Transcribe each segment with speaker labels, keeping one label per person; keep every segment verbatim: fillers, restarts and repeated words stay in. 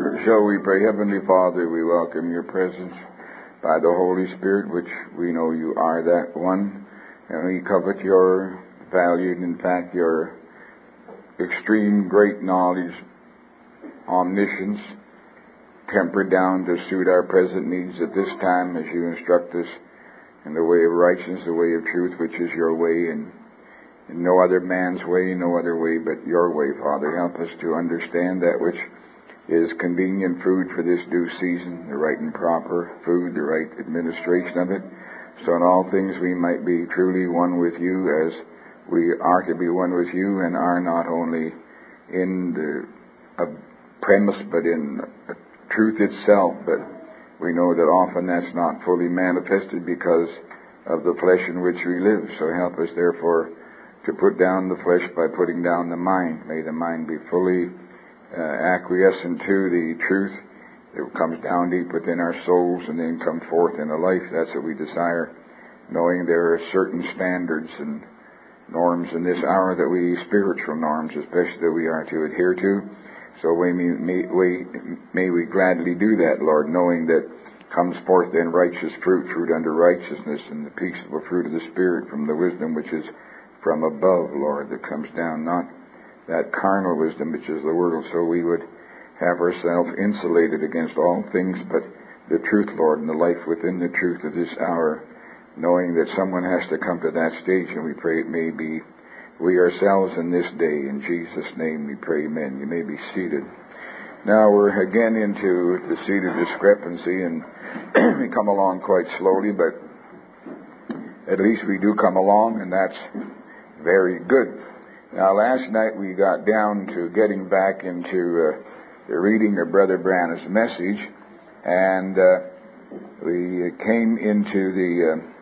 Speaker 1: Shall we pray? Heavenly Father, we welcome your presence by the Holy Spirit, which we know you are that one, and we covet your valued, in fact, your extreme great knowledge, omniscience, tempered down to suit our present needs at this time as you instruct us in the way of righteousness, the way of truth, which is your way, and in no other man's way, no other way but your way, Father. Help us to understand that which is convenient food for this due season, the right and proper food, the right administration of it, so in all things we might be truly one with you as we are to be one with you and are not only in the uh, premise but in uh, truth itself, but we know that often that's not fully manifested because of the flesh in which we live. So help us therefore to put down the flesh by putting down the mind. May the mind be fully uh, acquiescent to the truth that comes down deep within our souls and then come forth in a life. That's what we desire, knowing there are certain standards and norms in this hour that we, spiritual norms especially, that we are to adhere to. So we may, may, we, may we gladly do that, Lord, knowing that comes forth then righteous fruit, fruit unto righteousness, and the peaceable fruit of the Spirit from the wisdom which is from above, Lord, that comes down, not that carnal wisdom which is the world. So we would have ourselves insulated against all things but the truth, Lord, and the life within the truth of this hour, knowing that someone has to come to that stage, and we pray it may be we ourselves in this day. In Jesus' name we pray, amen. You may be seated. Now we're again into the seat of discrepancy, and we come along quite slowly, but at least we do come along, and that's very good. Now last night we got down to getting back into uh, the reading of Brother Branham's message, and uh, we came into the... Uh,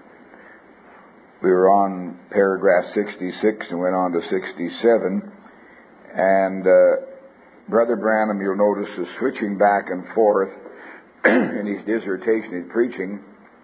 Speaker 1: We were on paragraph sixty-six and went on to sixty-seven. And uh, Brother Branham, you'll notice, is switching back and forth in his dissertation, his preaching,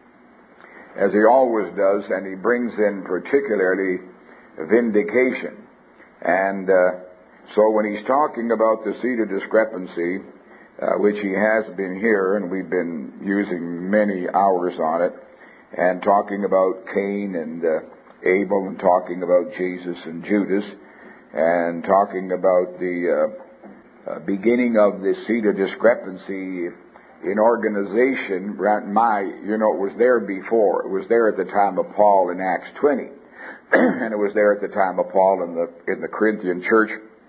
Speaker 1: as he always does, and he brings in particularly vindication. And uh, so when he's talking about the seat of discrepancy, uh, which he has been here, and we've been using many hours on it, and talking about Cain and uh, Abel, and talking about Jesus and Judas, and talking about the uh, uh, beginning of the seat of discrepancy in organization. My, you know, it was there before. It was there at the time of Paul in Acts twenty, and it was there at the time of Paul in the in the Corinthian church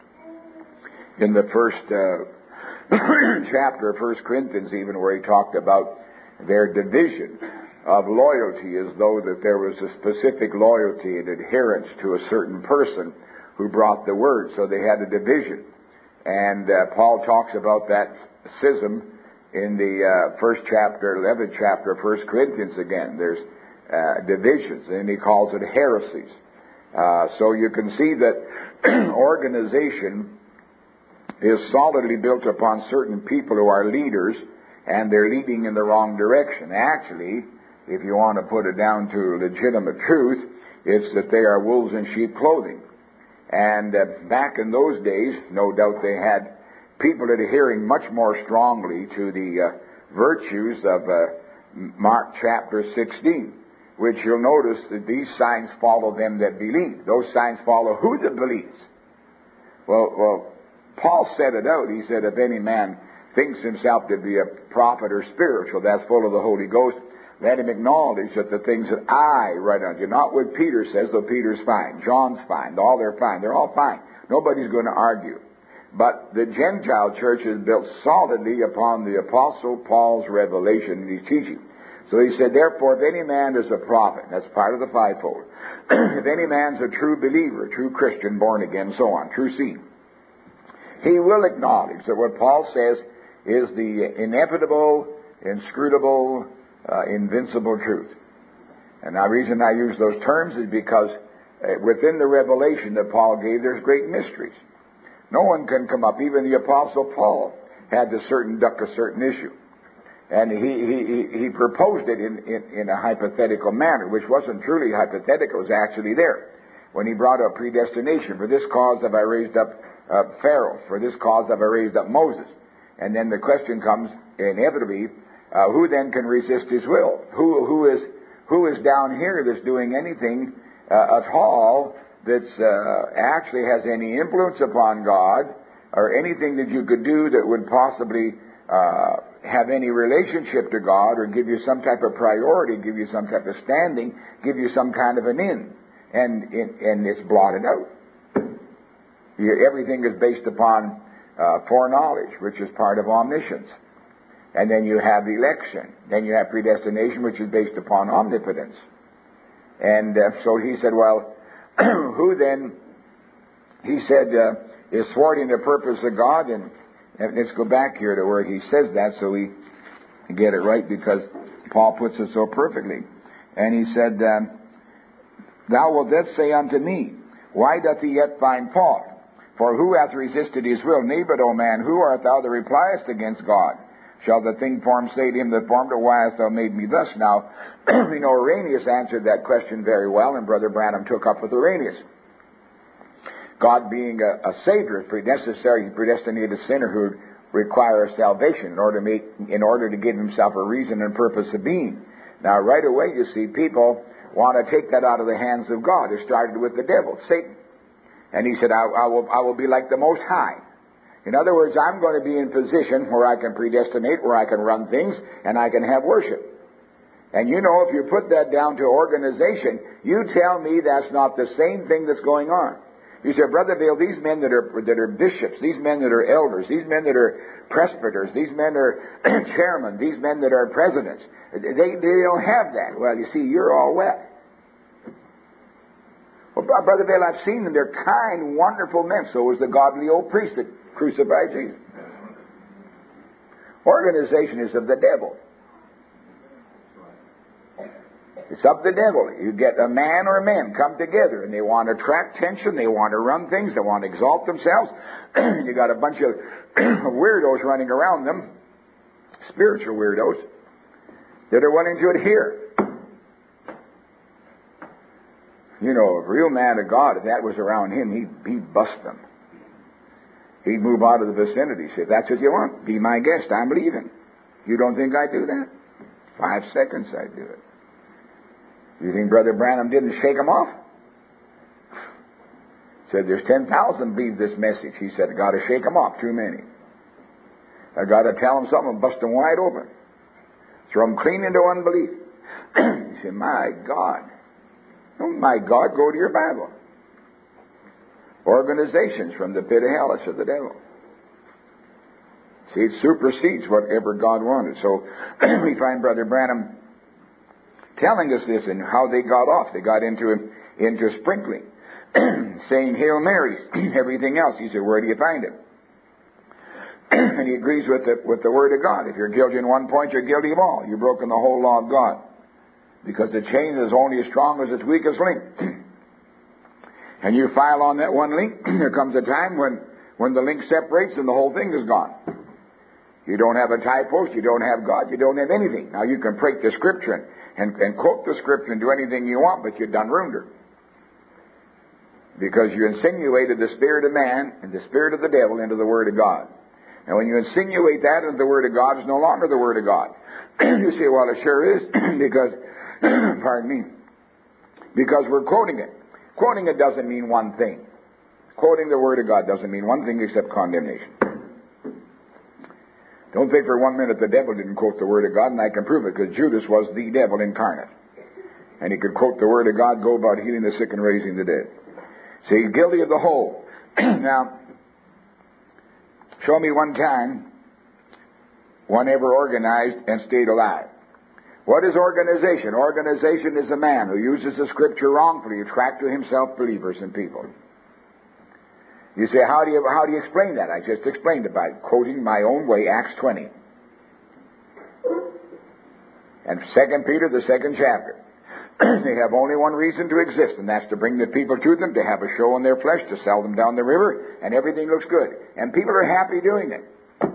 Speaker 1: in the first uh, chapter of First Corinthians, even where he talked about their division of loyalty, as though that there was a specific loyalty and adherence to a certain person who brought the word. So they had a division. And uh, Paul talks about that schism in the uh, first chapter, eleventh chapter of First Corinthians again. There's uh, divisions, and he calls it heresies. Uh, so you can see that organization is solidly built upon certain people who are leaders, and they're leading in the wrong direction. Actually, if you want to put it down to legitimate truth, it's that they are wolves in sheep clothing. And uh, back in those days, no doubt they had people adhering much more strongly to the uh, virtues of uh, Mark chapter sixteen, which you'll notice that these signs follow them that believe. Those signs follow who that believes. Well, well, Paul said it out. He said, if any man thinks himself to be a prophet or spiritual, that's full of the Holy Ghost, let him acknowledge that the things that I write unto you, not what Peter says, though Peter's fine, John's fine, all they're fine, they're all fine. Nobody's going to argue. But the Gentile church is built solidly upon the Apostle Paul's revelation and his teaching. So he said, therefore, if any man is a prophet, that's part of the fivefold, if any man's a true believer, true Christian, born again, so on, true seed, he will acknowledge that what Paul says is the inevitable, inscrutable, Uh, invincible truth. And the reason I use those terms is because uh, within the revelation that Paul gave, there's great mysteries. No one can come up. Even the Apostle Paul had to certain duck a certain issue. And he he, he proposed it in, in, in a hypothetical manner, which wasn't truly hypothetical. It was actually there. When he brought up predestination, for this cause have I raised up uh, Pharaoh, for this cause have I raised up Moses. And then the question comes, inevitably, uh, who then can resist his will? Who, who is, who is down here that's doing anything uh, at all that's uh, actually has any influence upon God, or anything that you could do that would possibly uh, have any relationship to God, or give you some type of priority, give you some type of standing, give you some kind of an in, and and it's blotted out. You, everything is based upon uh, foreknowledge, which is part of omniscience. And then you have election. Then you have predestination, which is based upon omnipotence. And uh, so he said, well, who then, he said, uh, is thwarting the purpose of God? And, and let's go back here to where he says that so we get it right, because Paul puts it so perfectly. And he said, um, thou wilt then say unto me, why doth he yet find fault? For who hath resisted his will? Nay, but, O man, who art thou that repliest against God? Shall the thing formed say to him that formed it, why hast thou made me thus? Now, we know Irenaeus answered that question very well, and Brother Branham took up with Irenaeus. God being a, a Savior, is necessary, he predestinated a sinner who requires salvation in order to make, in order to give himself a reason and purpose of being. Now, right away, you see, people want to take that out of the hands of God. It started with the devil, Satan. And he said, I, I, will, I will be like the Most High. In other words, I'm going to be in position where I can predestinate, where I can run things, and I can have worship. And you know, if you put that down to organization, you tell me that's not the same thing that's going on. You say, Brother Vail, these men that are that are bishops, these men that are elders, these men that are presbyters, these men that are chairmen, these men that are presidents, they, they don't have that. Well, you see, you're all wet. Well, Brother Vail, I've seen them. They're kind, wonderful men. So was the godly old priest that crucified Jesus. Organization is of the devil. It's of the devil. You get a man or men come together and they want to attract attention, they want to run things, they want to exalt themselves. You got a bunch of weirdos running around them, spiritual weirdos, that are willing to adhere. You know, a real man of God, if that was around him, he'd, he'd bust them. He'd move out of the vicinity. Say, if that's what you want, be my guest. I'm leaving. You don't think I'd do that? Five seconds I'd do it. You think Brother Branham didn't shake him off? Said, there's ten thousand believe this message. He said, I got to shake them off. Too many. I got to tell them something and bust them wide open. Throw them clean into unbelief. You say, my God. Oh, my God, go to your Bible. Organizations from the pit of hell, it's of the devil. See, it supersedes whatever God wanted. So we find Brother Branham telling us this and how they got off. They got into into sprinkling, saying Hail Marys, everything else. He said, where do you find it? And he agrees with the, with the Word of God. If you're guilty in one point, you're guilty of all. You've broken the whole law of God. Because the chain is only as strong as its weakest link. And you file on that one link, there comes a time when, when the link separates and the whole thing is gone. You don't have a tie post, you don't have God, you don't have anything. Now you can break the Scripture and, and quote the Scripture and do anything you want, but you've done ruined her. Because you insinuated the spirit of man and the spirit of the devil into the Word of God. And when you insinuate that into the Word of God, it's no longer the Word of God. You say, well, it sure is, because, pardon me, because we're quoting it. Quoting it doesn't mean one thing. Quoting the Word of God doesn't mean one thing except condemnation. Don't think for one minute the devil didn't quote the Word of God, and I can prove it, because Judas was the devil incarnate. And he could quote the Word of God, go about healing the sick and raising the dead. See, guilty of the whole. Now, show me one time one ever organized and stayed alive. What is organization? Organization is a man who uses the Scripture wrongfully to attract to himself believers and people. You say, how do you how do you explain that? I just explained it by quoting my own way, Acts twenty. And Second Peter, the second chapter. They have only one reason to exist, and that's to bring the people to them, to have a show in their flesh, to sell them down the river, and everything looks good. And people are happy doing it.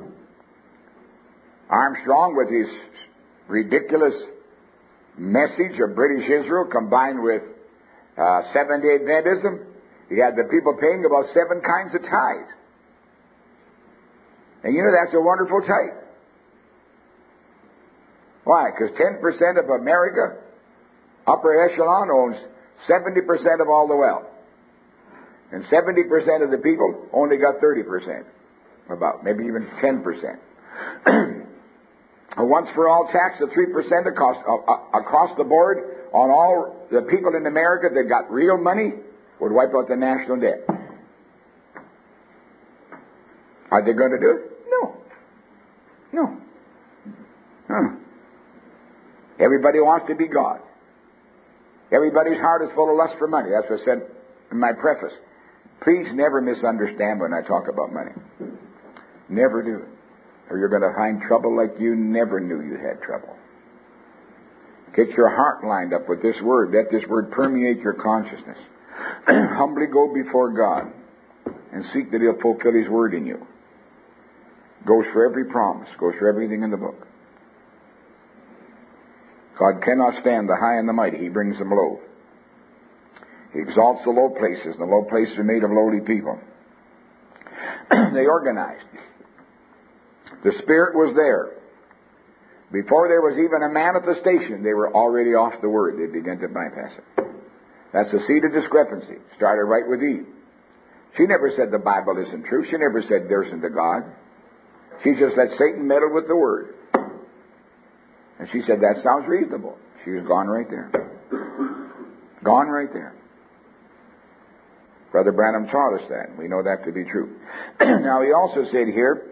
Speaker 1: Armstrong, with his ridiculous message of British Israel combined with uh, seven-day Adventism, he had the people paying about seven kinds of tithes. And you know that's a wonderful type. Why? Because ten percent of America, upper echelon, owns seventy percent of all the wealth. And seventy percent of the people only got thirty percent. About, maybe even ten percent. A once for all tax of three percent across, uh, across the board on all the people in America that got real money would wipe out the national debt. Are they going to do it? No. No. Huh. Everybody wants to be God. Everybody's heart is full of lust for money. That's what I said in my preface. Please never misunderstand when I talk about money. Never do. Or you're going to find trouble like you never knew you had trouble. Get your heart lined up with this word. Let this word permeate your consciousness. Humbly go before God and seek that He'll fulfill His word in you. Goes for every promise. Goes for everything in the book. God cannot stand the high and the mighty. He brings them low. He exalts the low places. The low places are made of lowly people. They organized. The Spirit was there. Before there was even a manifestation, they were already off the word. They began to bypass it. That's the seed of discrepancy. Started right with Eve. She never said the Bible isn't true. She never said there isn't a God. She just let Satan meddle with the word. And she said, that sounds reasonable. She was gone right there. Gone right there. Brother Branham taught us that. We know that to be true. Now, he also said here,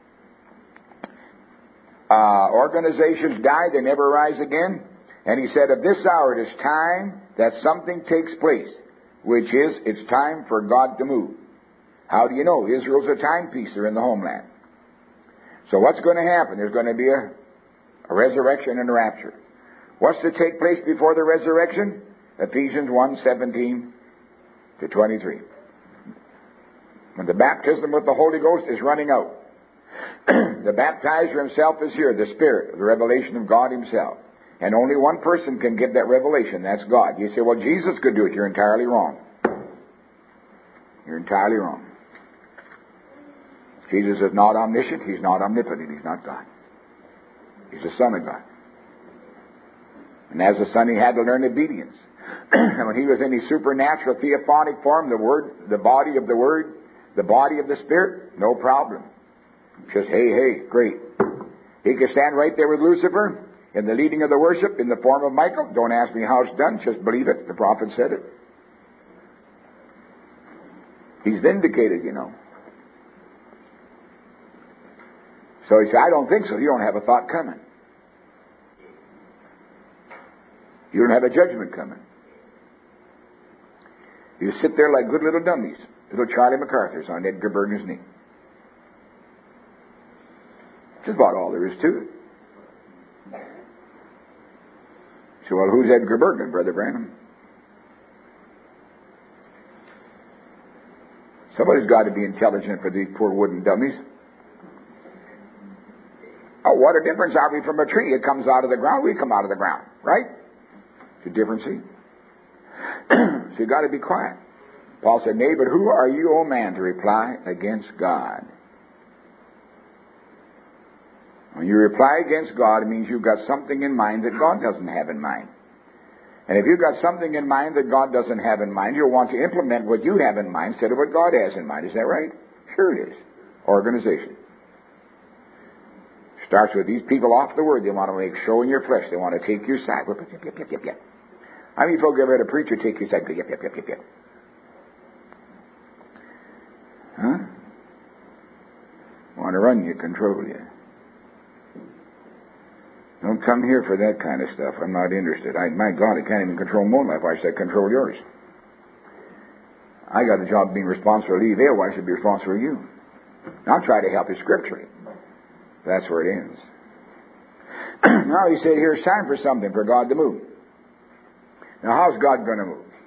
Speaker 1: uh, organizations die, they never rise again. And he said, at this hour it is time that something takes place, which is, it's time for God to move. How do you know? Israel's a timepiecer in the homeland. So what's going to happen? There's going to be a, a resurrection and a rapture. What's to take place before the resurrection? Ephesians one, seventeen to twenty-three. When the baptism with the Holy Ghost is running out. The baptizer himself is here, the Spirit, the revelation of God Himself. And only one person can give that revelation, that's God. You say, well, Jesus could do it. You're entirely wrong. You're entirely wrong. Jesus is not omniscient, He's not omnipotent, He's not God. He's the Son of God. And as a Son, He had to learn obedience. And when He was in His supernatural theophanic form, the Word, the body of the Word, the body of the Spirit, no problem. Just, hey, hey, great. He could stand right there with Lucifer in the leading of the worship in the form of Michael. Don't ask me how it's done, just believe it. The prophet said it. He's vindicated, you know. So he said, I don't think so. You don't have a thought coming. You don't have a judgment coming. You sit there like good little dummies. Little Charlie MacArthur's on Edgar Bergen's knee. That's about all there is to it. So, well, who's Edgar Bergen, Brother Branham? Somebody's got to be intelligent for these poor wooden dummies. Oh, what a difference are we from a tree? It comes out of the ground, we come out of the ground, right? It's a difference, see? So you got to be quiet. Paul said, nay, but who are you, O man, to reply against God? When you reply against God, it means you've got something in mind that God doesn't have in mind. And if you've got something in mind that God doesn't have in mind, you'll want to implement what you have in mind instead of what God has in mind. Is that right? Sure it is. Organization. Starts with these people off the word. They want to make show in your flesh. They want to take your side. Yep, yep, yep, yep, yep, yep. How many folk ever had a preacher take your side? Yep, yep, yep, yep, yep. Huh? Want to run you, control you. Don't come here for that kind of stuff. I'm not interested. I, my God, I can't even control my own life. Why should I control yours? I got a job being responsible for Lee Vale. Why should I be responsible for you? I'll try to help you scripturally. That's where it ends. Now he said, here's time for something, for God to move. Now how's God going to move?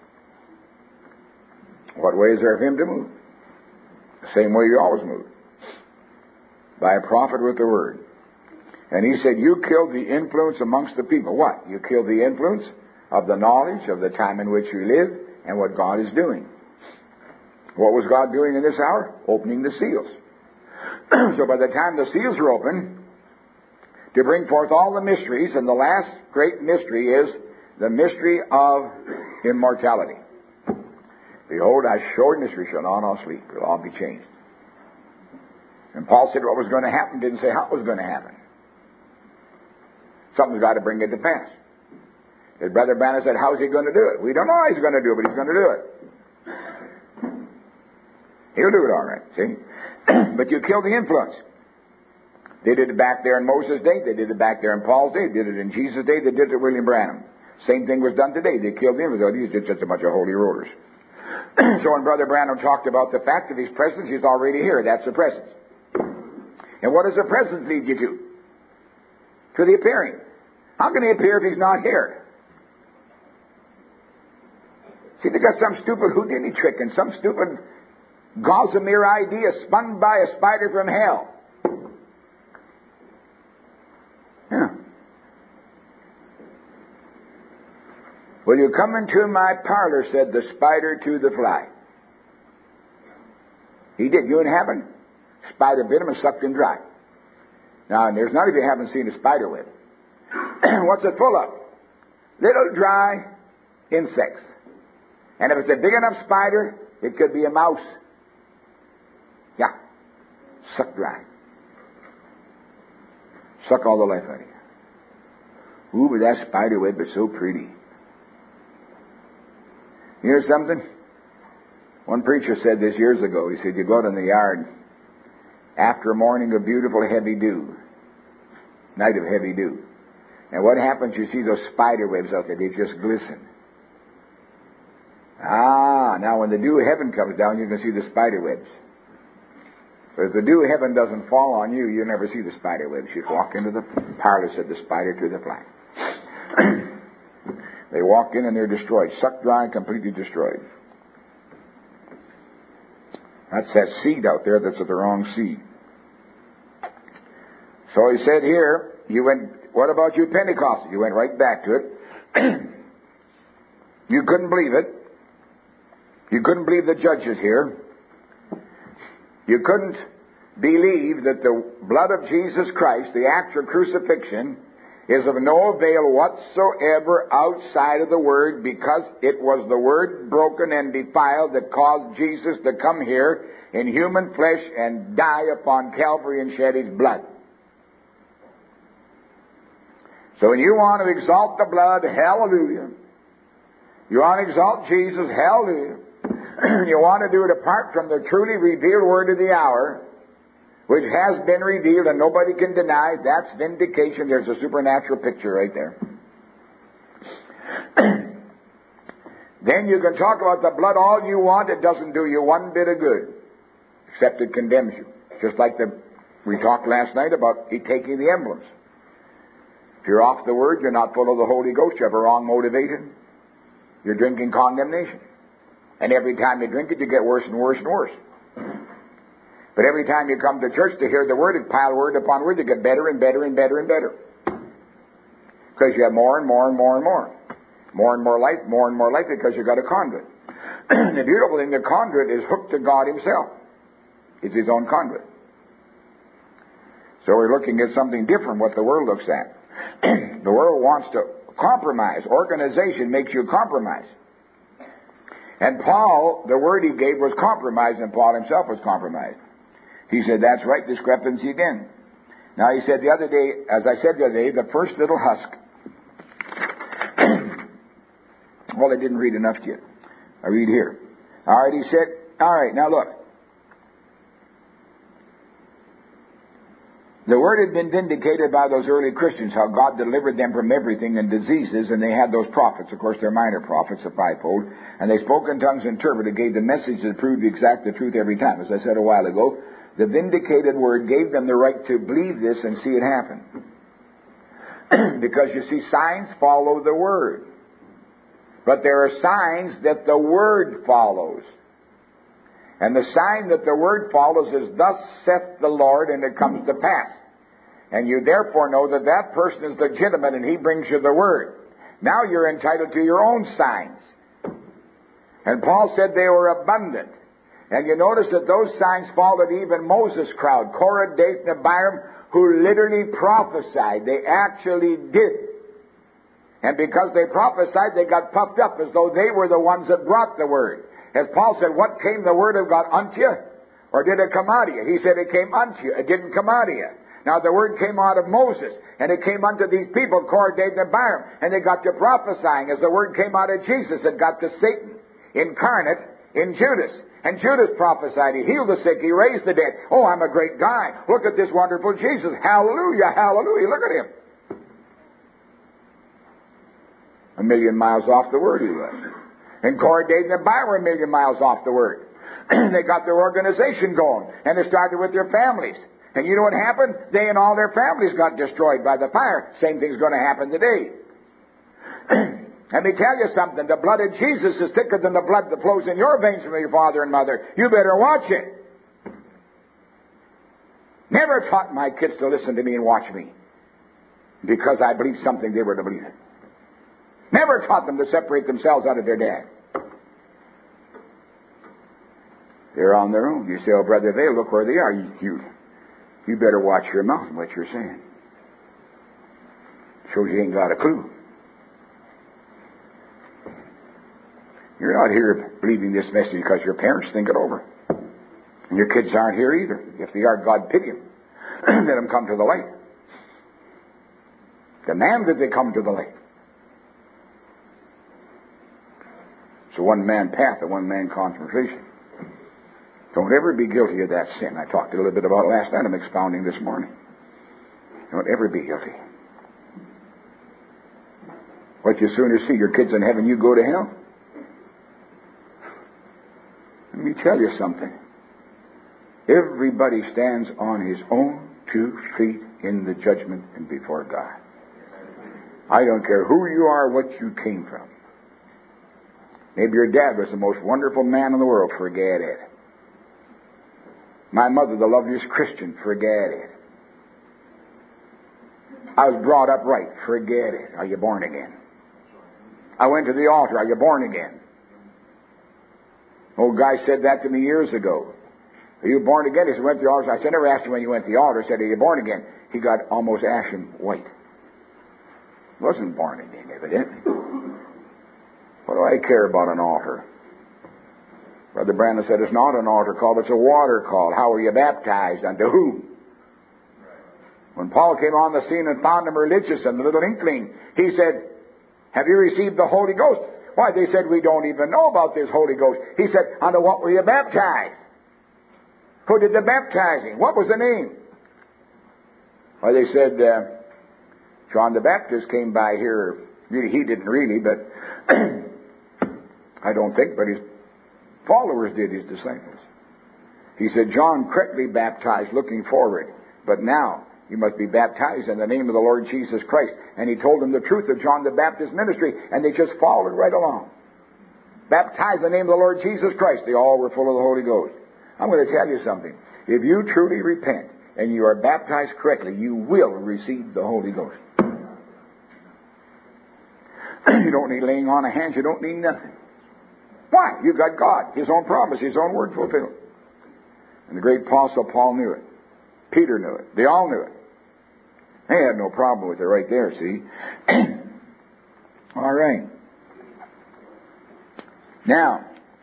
Speaker 1: What way is there for Him to move? The same way you always move. By a prophet with the word. And he said, you killed the influence amongst the people. What? You killed the influence of the knowledge of the time in which you live and what God is doing. What was God doing in this hour? Opening the seals. So by the time the seals are open, to bring forth all the mysteries, and the last great mystery is the mystery of immortality. Behold, I show you mystery, shall not all sleep. It'll all be changed. And Paul said what was going to happen, didn't say how it was going to happen. Something's got to bring it to pass. His brother Branham said, how's he going to do it? We don't know how he's going to do it, but he's going to do it. He'll do it all right, see? But you kill the influence. They did it back there in Moses' day. They did it back there in Paul's day. They did it in Jesus' day. They did it to William Branham. Same thing was done today. They killed the influence. These are just a bunch of holy rollers. So when Brother Branham talked about the fact of his presence, he's already here. That's the presence. And what does the presence lead you to? To the appearing. How can he appear if he's not here? See, they got some stupid Houdini trick and some stupid gossamer idea spun by a spider from hell. Yeah. Will you come into my parlor, said the spider to the fly. He did. You in heaven? Spider bit him and sucked him dry. Now, there's none of you haven't seen a spider web. What's it full of? Little dry insects. And if it's a big enough spider, it could be a mouse. Yeah. Suck dry. Suck all the life out of you. Ooh, but that spider web is so pretty. You hear something? One preacher said this years ago. He said, you go out in the yard after a morning of beautiful heavy dew, night of heavy dew. And what happens? You see those spider webs out there. They just glisten. Ah, now when the dew of heaven comes down, you can see the spider webs. So if the dew of heaven doesn't fall on you, you'll never see the spider webs. You walk into the parlor, said the spider to the fly. They walk in and they're destroyed. Sucked dry and completely destroyed. That's that seed out there that's the wrong seed. So he said here, you went, what about you Pentecostals? You went right back to it. You couldn't believe it. You couldn't believe the judges here. You couldn't believe that the blood of Jesus Christ, the actual crucifixion, is of no avail whatsoever outside of the Word, because it was the Word broken and defiled that caused Jesus to come here in human flesh and die upon Calvary and shed His blood. So when you want to exalt the blood, hallelujah. You want to exalt Jesus, hallelujah. You want to do it apart from the truly revealed word of the hour, which has been revealed and nobody can deny. That's vindication. There's a supernatural picture right there. Then you can talk about the blood all you want. It doesn't do you one bit of good, except it condemns you. Just like the we talked last night about taking the emblems. If you're off the word, you're not full of the Holy Ghost, you have a wrong motivation, you're drinking condemnation. And every time you drink it, you get worse and worse and worse. But every time you come to church to hear the word, and pile word upon word, you get better and better and better and better. Because you have more and more and more and more. More and more life, more and more life, because you've got a conduit. The beautiful thing, the conduit is hooked to God Himself. It's His own conduit. So we're looking at something different what the world looks at. The world wants to compromise. Organization makes you compromise. And Paul, the word he gave was compromise, and Paul himself was compromised. He said, that's right, discrepancy again. Now he said the other day, as I said the other day, the first little husk. Well, I didn't read enough to you. I read here. All right, he said, all right, now look. The word had been vindicated by those early Christians, how God delivered them from everything and diseases, and they had those prophets. Of course, they're minor prophets, the fivefold, and they spoke in tongues, interpreted, gave the message that proved the exact the truth every time. As I said a while ago, the vindicated word gave them the right to believe this and see it happen. Because you see, signs follow the word. But there are signs that the word follows. And the sign that the word follows is, thus saith the Lord, and it comes to pass. And you therefore know that that person is legitimate and he brings you the word. Now you're entitled to your own signs. And Paul said they were abundant. And you notice that those signs followed even Moses' crowd, Korah, Dathan, and Abiram, who literally prophesied. They actually did. And because they prophesied, they got puffed up as though they were the ones that brought the word. As Paul said, what came the word of God unto you? Or did it come out of you? He said it came unto you. It didn't come out of you. Now the word came out of Moses, and it came unto these people, Korah, Dathan, and Abiram, and they got to prophesying. As the word came out of Jesus, it got to Satan, incarnate in Judas. And Judas prophesied. He healed the sick. He raised the dead. Oh, I'm a great guy. Look at this wonderful Jesus. Hallelujah, hallelujah. Look at him. A million miles off the word he was. And Korah, Dathan, and Abiram were a million miles off the word. They got their organization going, and they started with their families. And you know what happened? They and all their families got destroyed by the fire. Same thing's going to happen today. Let me tell you something. The blood of Jesus is thicker than the blood that flows in your veins from your father and mother. You better watch it. Never taught my kids to listen to me and watch me, because I believed something they were to believe in. Never taught them to separate themselves out of their dad. They're on their own. You say, oh, Brother Vale, look where they are. You, you, you better watch your mouth and what you're saying. Shows you ain't got a clue. You're not here believing this message because your parents think it over. And your kids aren't here either. If they are, God pity them. Let them come to the light. Demand that they come to the light. It's a one-man path, a one-man concentration. Don't ever be guilty of that sin. I talked a little bit about it last night. I'm expounding this morning. Don't ever be guilty. What you sooner see your kids in heaven, you go to hell? Let me tell you something. Everybody stands on his own two feet in the judgment and before God. I don't care who you are, what you came from. Maybe your dad was the most wonderful man in the world. Forget it. My mother, the loveliest Christian. Forget it. I was brought up right. Forget it. Are you born again? I went to the altar. Are you born again? Old guy said that to me years ago. Are you born again? He said, went to the altar. I said, never asked him when you went to the altar. I said, are you born again? He got almost ashen white. Wasn't born again, evidently. What do I care about an altar? Brother Brandon said it's not an altar call, it's a water call. How were you baptized? Unto who? When Paul came on the scene and found them religious and a little inkling, he said, have you received the Holy Ghost? Why, they said, we don't even know about this Holy Ghost. He said, unto what were you baptized? Who did the baptizing? What was the name? Why, they said, uh, John the Baptist came by here. Really, he didn't really, but I don't think, but his followers did, his disciples. He said, John correctly baptized looking forward, but now you must be baptized in the name of the Lord Jesus Christ. And he told them the truth of John the Baptist's ministry, and they just followed right along. Baptized in the name of the Lord Jesus Christ. They all were full of the Holy Ghost. I'm going to tell you something. If you truly repent and you are baptized correctly, you will receive the Holy Ghost. You don't need laying on of hands. You don't need nothing. Why? You've got God, His own promise, His own word fulfilled. And the great apostle Paul knew it. Peter knew it. They all knew it. They had no problem with it right there, see? All right. Now,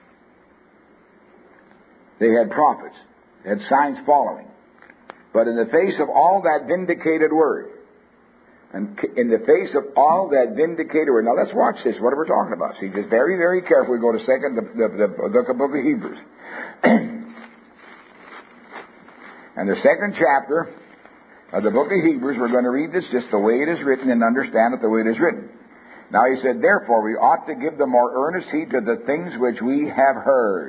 Speaker 1: they had prophets. They had signs following. But in the face of all that vindicated word, and in the face of all that vindicated word, now let's watch this, what are we talking about? See, just very, very careful. We go to second, the, the, the, the book of Hebrews. And the second chapter of the book of Hebrews, we're going to read this just the way it is written and understand it the way it is written. Now he said, therefore we ought to give the more earnest heed to the things which we have heard.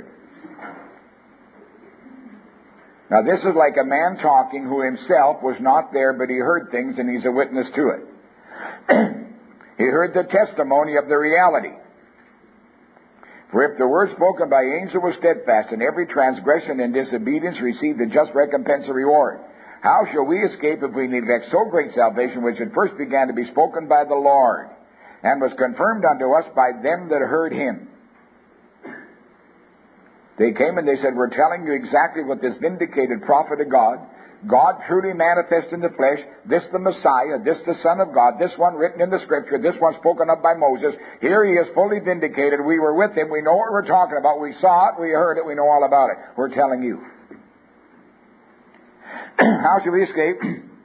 Speaker 1: Now this is like a man talking who himself was not there, but he heard things and he's a witness to it. He heard the testimony of the reality. For if the word spoken by angel was steadfast, and every transgression and disobedience received a just recompense and reward, how shall we escape if we neglect so great salvation, which at first began to be spoken by the Lord, and was confirmed unto us by them that heard him? They came and they said, we're telling you exactly what this vindicated prophet of God, God truly manifest in the flesh, this the Messiah, this the Son of God, this one written in the Scripture, this one spoken of by Moses. Here he is fully vindicated. We were with him. We know what we're talking about. We saw it. We heard it. We know all about it. We're telling you. How shall we escape?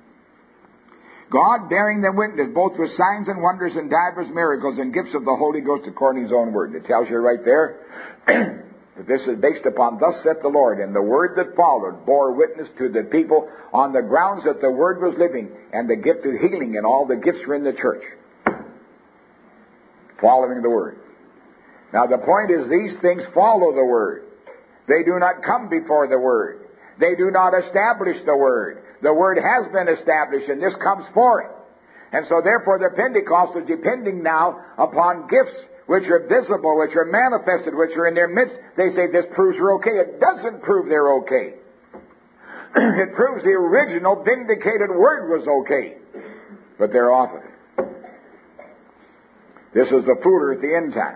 Speaker 1: God bearing them witness, both with signs and wonders and divers miracles and gifts of the Holy Ghost according to his own word. It tells you right there that this is based upon thus saith the Lord. And the word that followed bore witness to the people on the grounds that the word was living, and the gift of healing and all the gifts were in the church. Following the word. Now the point is, these things follow the word. They do not come before the word. They do not establish the word. The word has been established, and this comes for it. And so therefore the Pentecostals, depending now upon gifts which are visible, which are manifested, which are in their midst, they say this proves you're okay. It doesn't prove they're okay. It proves the original vindicated word was okay. But they're off of it. This is the fooler at the end time.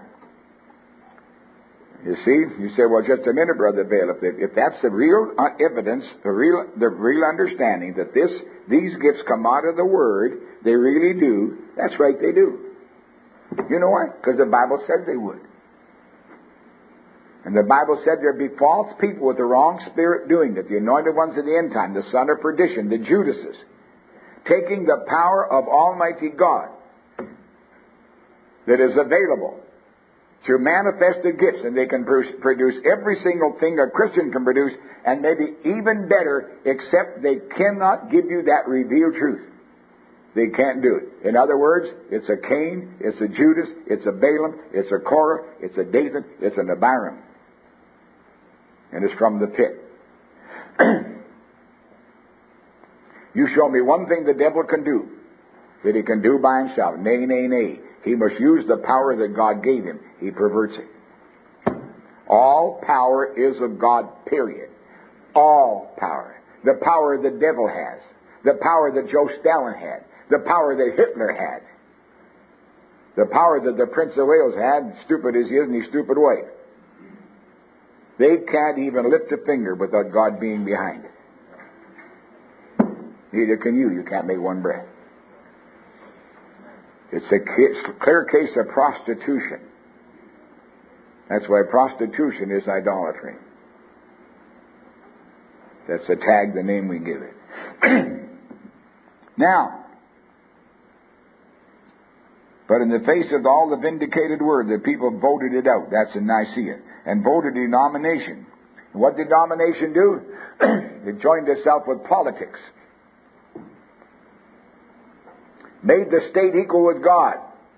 Speaker 1: You see, you say, well, just a minute, Brother Bale. If, if that's the real evidence, the real, the real understanding that this, these gifts come out of the Word, they really do, that's right, they do. You know why? Because the Bible said they would. And the Bible said there'd be false people with the wrong spirit doing it, the anointed ones of the end time, the son of perdition, the Judases, taking the power of Almighty God that is available through manifested gifts, and they can produce every single thing a Christian can produce, and maybe even better, except they cannot give you that revealed truth. They can't do it. In other words, it's a Cain, it's a Judas, it's a Balaam, it's a Korah, it's a Dathan, it's an Abiram. And it's from the pit. You show me one thing the devil can do, that he can do by himself. Nay, nay, nay. He must use the power that God gave him. He perverts it. All power is of God, period. All power. The power the devil has. The power that Joe Stalin had. The power that Hitler had. The power that the Prince of Wales had, stupid as he is, and his stupid wife. They can't even lift a finger without God being behind it. Neither can you. You can't make one breath. It's a clear case of prostitution. That's why prostitution is idolatry. That's the tag, the name we give it. Now, but in the face of all the vindicated word, the people voted it out. That's in Nicaea. And voted denomination. And what did denomination do? It joined itself with politics. Made the state equal with God.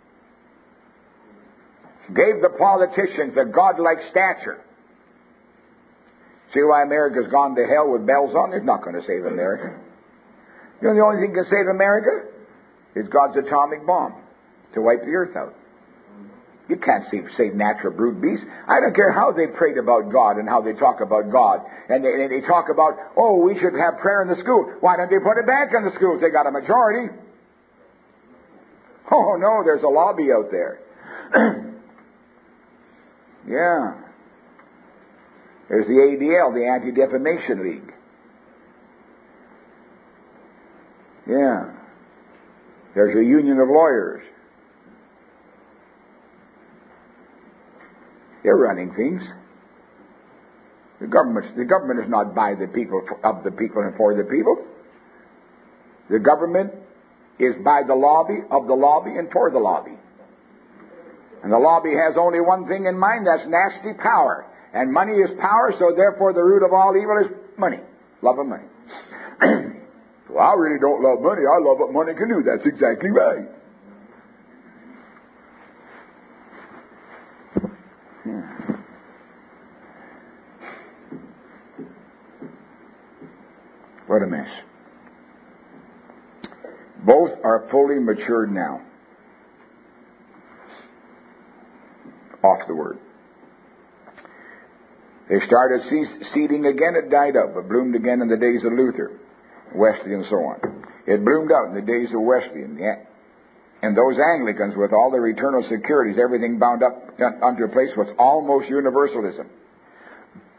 Speaker 1: Gave the politicians a godlike stature. See why America's gone to hell with bells on? It's not going to save America. You know the only thing that can save America is God's atomic bomb to wipe the earth out. You can't save, save natural brute beasts. I don't care how they prayed about God and how they talk about God. And they, and they talk about, oh, we should have prayer in the school. Why don't they put it back in the schools? They got a majority. Oh, no, there's a lobby out there. Yeah. There's the A D L, the Anti-Defamation League. Yeah. There's a union of lawyers. They're running things. The government, the government is not by the people, of the people and for the people. The government is by the lobby, of the lobby, and for the lobby. And the lobby has only one thing in mind, that's nasty power. And money is power, so therefore the root of all evil is money. Love of money. Well, I really don't love money. I love what money can do. That's exactly right. Yeah. What a mess. Both are fully matured now. Off the word. They started seeding again, it died up, but bloomed again in the days of Luther, Wesley, and so on. It bloomed out in the days of Wesley. And, yeah. and those Anglicans, with all their eternal securities, everything bound up unto a place, was almost universalism.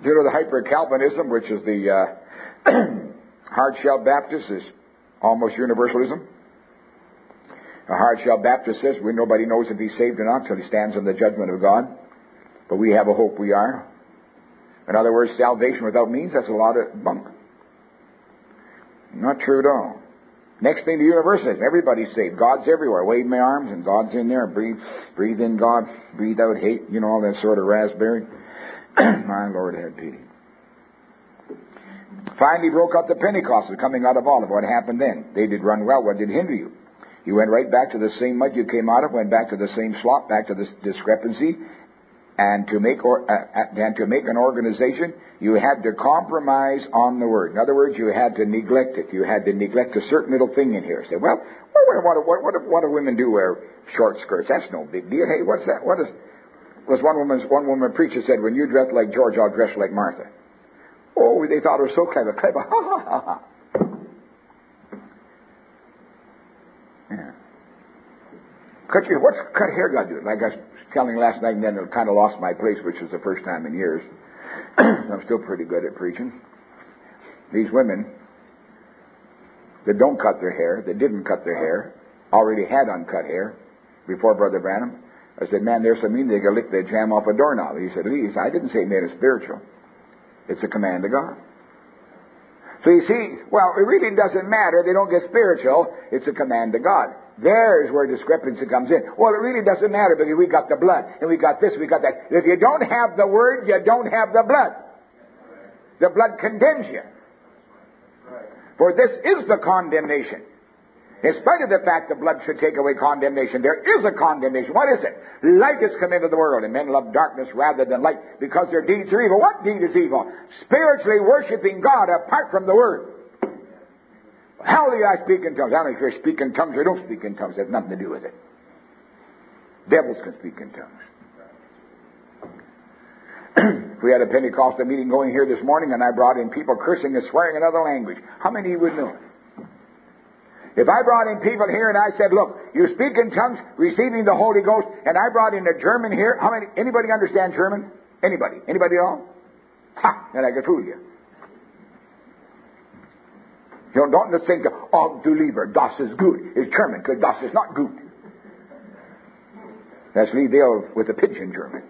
Speaker 1: You know, the hyper-Calvinism, which is the uh, hard-shell Baptist, is almost universalism. A hard-shell Baptist says we, nobody knows if he's saved or not until he stands in the judgment of God. But we have a hope we are. In other words, salvation without means, that's a lot of bunk. Not true at all. Next thing, the universalism. Everybody's saved. God's everywhere. Wave my arms and God's in there. Breathe, breathe in God. Breathe out hate. You know, all that sort of raspberry. My Lord had pity. Finally broke out the Pentecostals coming out of all of what happened then. They did run well. What did hinder you? You went right back to the same mud you came out of, went back to the same slop, back to this discrepancy. And to make or, uh, and to make an organization, you had to compromise on the word. In other words, you had to neglect it. You had to neglect a certain little thing in here. Say, well, what, what, what, what, what do women do wear short skirts? That's no big deal. Hey, what's that? What is? Was one woman's one woman preacher said, when you dress like George, I'll dress like Martha. Oh, they thought it was so clever, clever. Ha ha ha ha. Yeah. Cut your, what's cut hair got to do? Like I was telling last night, and then it kind of lost my place, which was the first time in years. I'm still pretty good at preaching. These women that don't cut their hair, that didn't cut their hair, already had uncut hair before Brother Branham. I said, man, they're so mean they can lick the jam off a doorknob. He said, Lee, I didn't say it made it spiritual. It's a command of God. So you see, well, it really doesn't matter. They don't get spiritual. It's a command of God. There's where discrepancy comes in. Well, it really doesn't matter because we got the blood, and we got this, we got that. If you don't have the word, you don't have the blood. The blood condemns you. For this is the condemnation. In spite of the fact the blood should take away condemnation, there is a condemnation. What is it? Light has come into the world, and men love darkness rather than light because their deeds are evil. What deed is evil? Spiritually worshiping God apart from the Word. How do I speak in tongues? I don't know if you speak in tongues or don't speak in tongues. It has nothing to do with it. Devils can speak in tongues. We had a Pentecostal meeting going here this morning, and I brought in people cursing and swearing in other language. How many would know? If I brought in people here and I said, look, you speak in tongues, receiving the Holy Ghost, and I brought in a German here, how many, anybody understand German? Anybody? Anybody at all? Ha! Then I could fool you. You don't just think, oh, du lieber, das is good. It's German, because das is not good. That's Lee Dale with the pidgin German.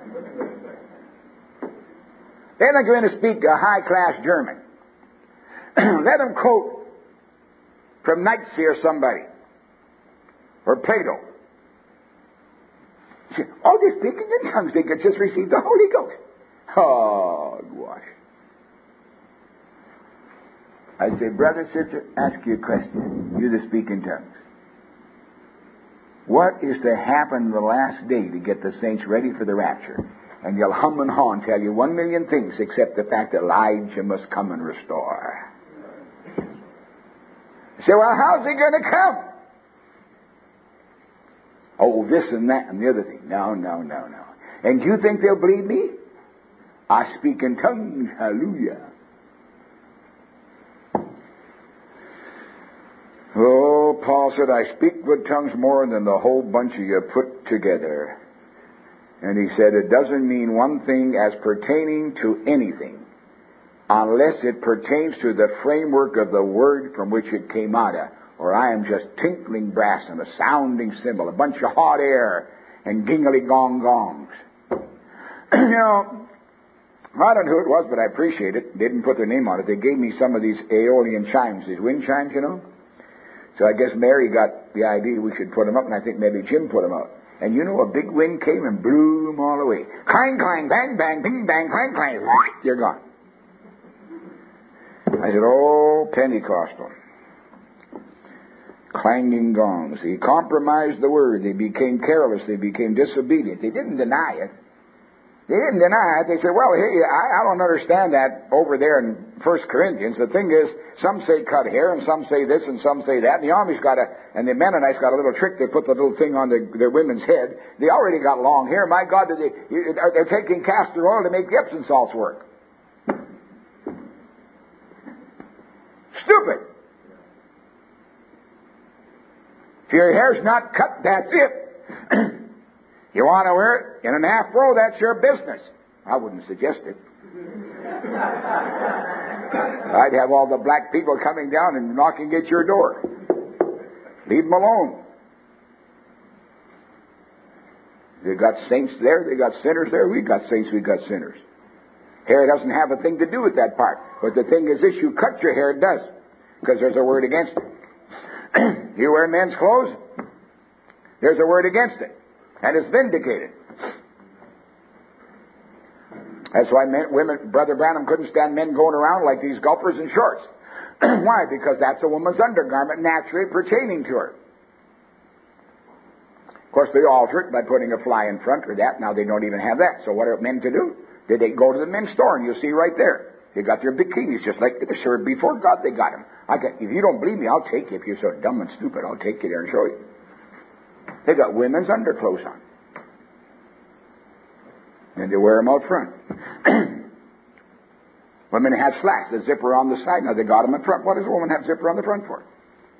Speaker 1: Then I go in to speak a high-class German. Let them quote from Nietzsche or somebody, or Plato. Oh, they're speaking in tongues. They could just receive the Holy Ghost. Oh, gosh. I say, brother, sister, ask you a question. You that speak in tongues. What is to happen in the last day to get the saints ready for the rapture? And you'll hum and haw and tell you one million things except the fact that Elijah must come and restore. You say, well, how's he going to come? Oh, this and that and the other thing. No, no, no, no. And you think they'll believe me? I speak in tongues. Hallelujah. Oh, Paul said, I speak with tongues more than the whole bunch of you put together. And he said, it doesn't mean one thing as pertaining to anything, unless it pertains to the framework of the word from which it came out of. Or I am just tinkling brass and a sounding cymbal, a bunch of hot air and gingly gong gongs. You know, I don't know who it was, but I appreciate it. They didn't put their name on it. They gave me some of these Aeolian chimes, these wind chimes, you know. So I guess Mary got the idea we should put them up, and I think maybe Jim put them up. And you know, a big wind came and blew them all away. Clang, clang, bang, bang, bing, bang, clang, clang. You're gone. I said, oh, Pentecostal. Clanging gongs. He compromised the word. They became careless. They became disobedient. They didn't deny it. They didn't deny it. They said, well, hey, I, I don't understand that over there in First Corinthians. The thing is, some say cut hair, and some say this, and some say that. And the Amish got a, and the Mennonites got a little trick. They put the little thing on the, their women's head. They already got long hair. My God, they, they're taking castor oil to make the Epsom salts work. Stupid. If your hair's not cut, that's it. You want to wear it in an afro, that's your business. I wouldn't suggest it. I'd have all the black people coming down and knocking at your door. Leave them alone. They got saints there, they got sinners there, we got saints, we got sinners. Hair doesn't have a thing to do with that part. But the thing is this, you cut your hair, it does. Because there's a word against it. You wear men's clothes, there's a word against it. And it's vindicated. That's why men, women, Brother Branham couldn't stand men going around like these gulpers in shorts. Why? Because that's a woman's undergarment naturally pertaining to her. Of course, they alter it by putting a fly in front or that. Now they don't even have that. So what are men to do? Did they go to the men's store and you'll see right there. They got their bikinis just like they served before God. They got them. I got, if you don't believe me, I'll take you. If you're so dumb and stupid, I'll take you there and show you. They got women's underclothes on. And they wear them out front. Women have slacks, the zipper on the side. Now they got them in front. What does a woman have zipper on the front for?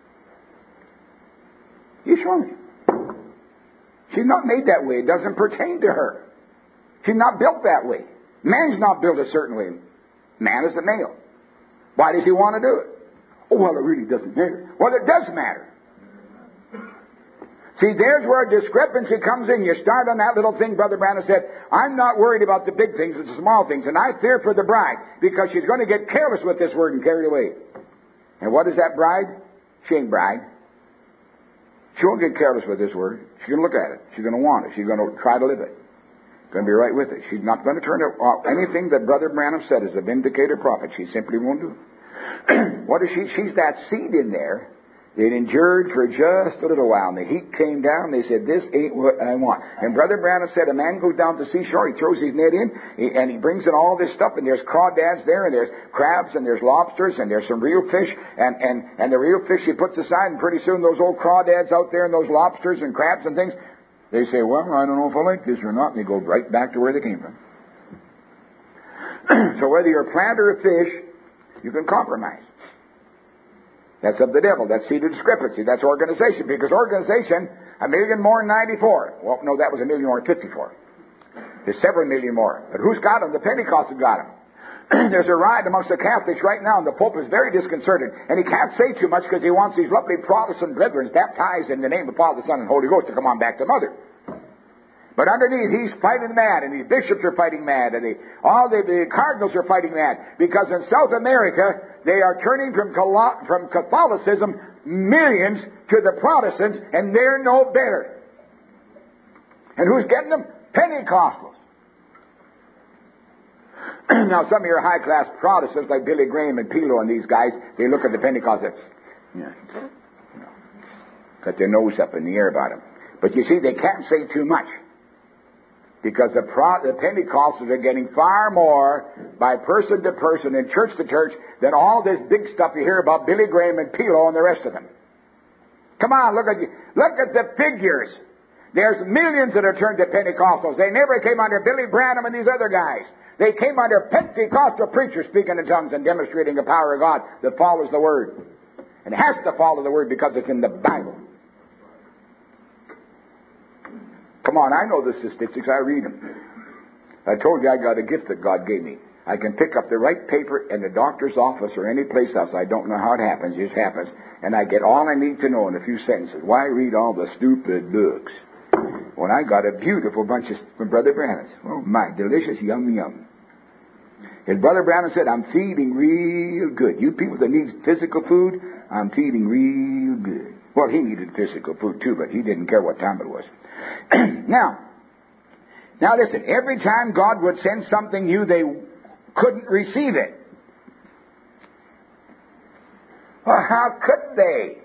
Speaker 1: You show me. She's not made that way. It doesn't pertain to her. She's not built that way. Man's not built a certain way. Man is a male. Why does he want to do it? Oh, well, it really doesn't matter. Well, it does matter. See, there's where discrepancy comes in. You start on that little thing, Brother Branham said, I'm not worried about the big things, it's the small things. And I fear for the bride, because she's going to get careless with this word and carried away. And what is that bride? She ain't bride. She won't get careless with this word. She's going to look at it. She's going to want it. She's going to try to live it. Going to be right with it. She's not going to turn it off. Anything that Brother Branham said is a vindicated prophet. She simply won't do it. What is she? She's that seed in there. It endured for just a little while, and the heat came down. They said, this ain't what I want. And Brother Branham said, a man goes down to the seashore, he throws his net in, and he brings in all this stuff, and there's crawdads there, and there's crabs, and there's lobsters, and there's some real fish, and, and, and the real fish he puts aside, and pretty soon those old crawdads out there, and those lobsters and crabs and things, they say, well, I don't know if I like this or not, and they go right back to where they came from. So whether you're a plant or a fish, you can compromise. That's of the devil. That's seed of discrepancy. That's organization. Because organization, a million more than ninety-four. Well, no, that was a million more than fifty-four. There's several million more. But who's got them? The Pentecostals have got them. There's a riot amongst the Catholics right now, and the Pope is very disconcerted. And he can't say too much because he wants these lovely Protestant brethren baptized in the name of the Father, Son, and Holy Ghost to come on back to Mother. But underneath, he's fighting mad, and these bishops are fighting mad, and the, all the, the cardinals are fighting mad, because in South America, they are turning from, from Catholicism millions to the Protestants, and they're no better. And who's getting them? Pentecostals. Now, some of your high-class Protestants, like Billy Graham and Pilo and these guys, they look at the Pentecostals, yeah, you know, got their nose up in the air about them. But you see, they can't say too much. Because the, Pro- the Pentecostals are getting far more by person to person and church to church than all this big stuff you hear about Billy Graham and Pilo and the rest of them. Come on, look at you. Look at the figures. There's millions that are turned to Pentecostals. They never came under Billy Branham and these other guys. They came under Pentecostal preachers speaking in tongues and demonstrating the power of God that follows the Word. And it has to follow the Word because it's in the Bible. Come on, I know the statistics. I read them. I told you I got a gift that God gave me. I can pick up the right paper in the doctor's office or any place else. I don't know how it happens. It just happens. And I get all I need to know in a few sentences. Why read all the stupid books when I got a beautiful bunch of from Brother Branham? Oh, my, delicious, yum, yum. And Brother Branham said, I'm feeding real good. You people that need physical food, I'm feeding real good. Well, he needed physical food too, but he didn't care what time it was. now, now listen, every time God would send something new, they couldn't receive it. Well, how could they?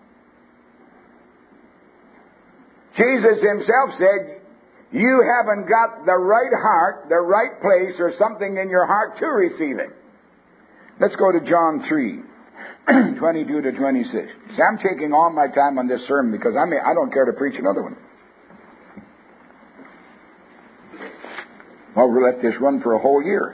Speaker 1: Jesus himself said, you haven't got the right heart, the right place, or something in your heart to receive it. Let's go to John three. twenty-two to twenty-six. See, I'm taking all my time on this sermon because I mean, I don't care to preach another one. Well, we'll let this run for a whole year.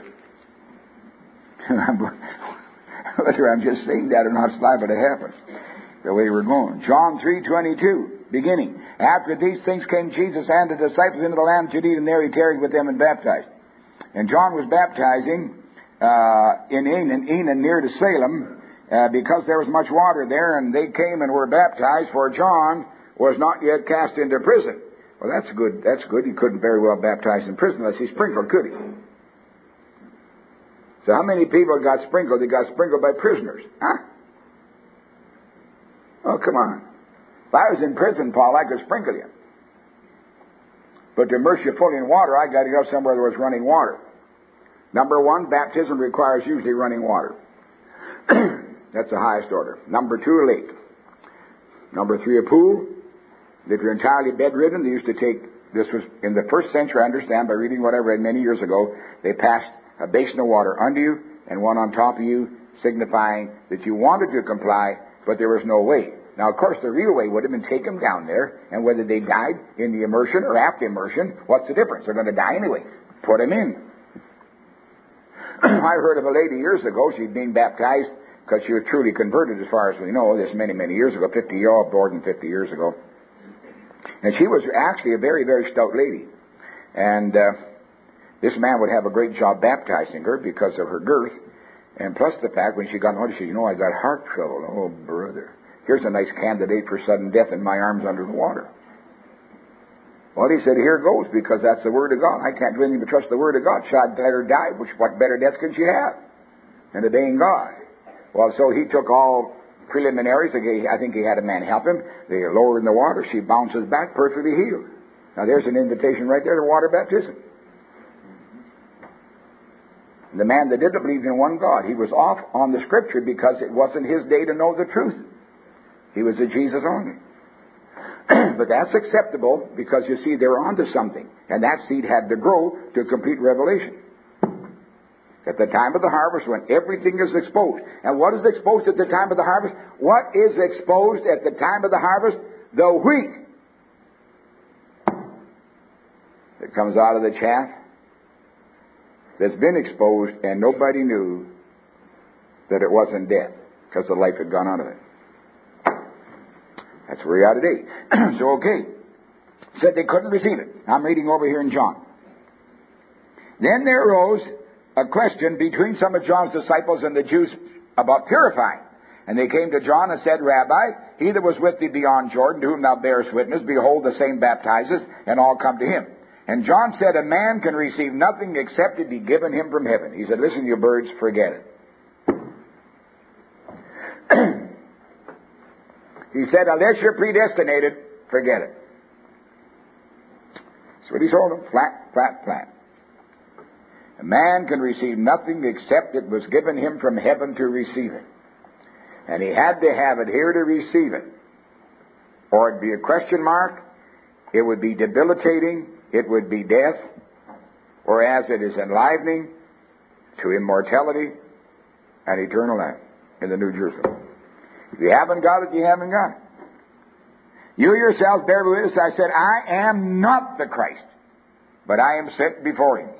Speaker 1: Whether I'm just saying that or not, it's liable to happen. The way we're going. John three twenty-two, beginning. After these things came Jesus and the disciples into the land of Judea, and there he tarried with them and baptized.
Speaker 2: And John was baptizing uh, in Enon, Enon near to Salem, uh, because there was much water there, and they came and were baptized, for John was not yet cast into prison. Well, that's good. That's good. He couldn't very well baptize in prison unless he sprinkled, could he? So how many people got sprinkled? They got sprinkled by prisoners. Huh? Oh, come on. If I was in prison, Paul, I could sprinkle you. But to immerse you fully in water, I got to go somewhere there was running water. Number one, baptism requires usually running water. That's the highest order. Number two, a lake. Number three, a pool. If you're entirely bedridden, they used to take, this was in the first century, I understand, by reading what I read many years ago, they passed a basin of water under you and one on top of you, signifying that you wanted to comply, but there was no way. Now, of course, the real way would have been take them down there, and whether they died in the immersion or after immersion, what's the difference? They're going to die anyway. Put them in. I heard of a lady years ago, she'd been baptized because she was truly converted, as far as we know, this many, many years ago, fifty years, more than fifty years ago. And she was actually a very, very stout lady. And uh, this man would have a great job baptizing her because of her girth. And plus the fact, when she got on, she said, you know, I got heart trouble. Oh, brother. Here's a nice candidate for sudden death in my arms under the water. Well, he said, here goes, because that's the Word of God. I can't do anything but trust the Word of God. She'd let her die, which what better death can she have? And obeying God. Well, so he took all preliminaries. I think he had a man help him. They lower her in the water. She bounces back perfectly healed. Now, there's an invitation right there to water baptism. The man that didn't believe in one God, he was off on the Scripture because it wasn't his day to know the truth. He was a Jesus only. But that's acceptable because, you see, they're onto something. And that seed had to grow to complete revelation. At the time of the harvest, when everything is exposed. And what is exposed at the time of the harvest? What is exposed at the time of the harvest? The wheat that comes out of the chaff that's been exposed, and nobody knew that it wasn't death because the life had gone out of it. That's where we are today. So, okay. Said they couldn't receive it. I'm reading over here in John. Then there arose a question between some of John's disciples and the Jews about purifying. And they came to John and said, Rabbi, he that was with thee beyond Jordan, to whom thou bearest witness, behold, the same baptizes, and all come to him. And John said, a man can receive nothing except it be given him from heaven. He said, listen, you birds, forget it. He said, unless you're predestinated, forget it. That's what he told them, flat, flat, flat. A man can receive nothing except it was given him from heaven to receive it. And he had to have it here to receive it. Or it'd be a question mark, it would be debilitating, it would be death, whereas it is enlivening to immortality and eternal life in the New Jerusalem. If you haven't got it, you haven't got it. You yourselves bear witness, I said, I am not the Christ, but I am sent before him.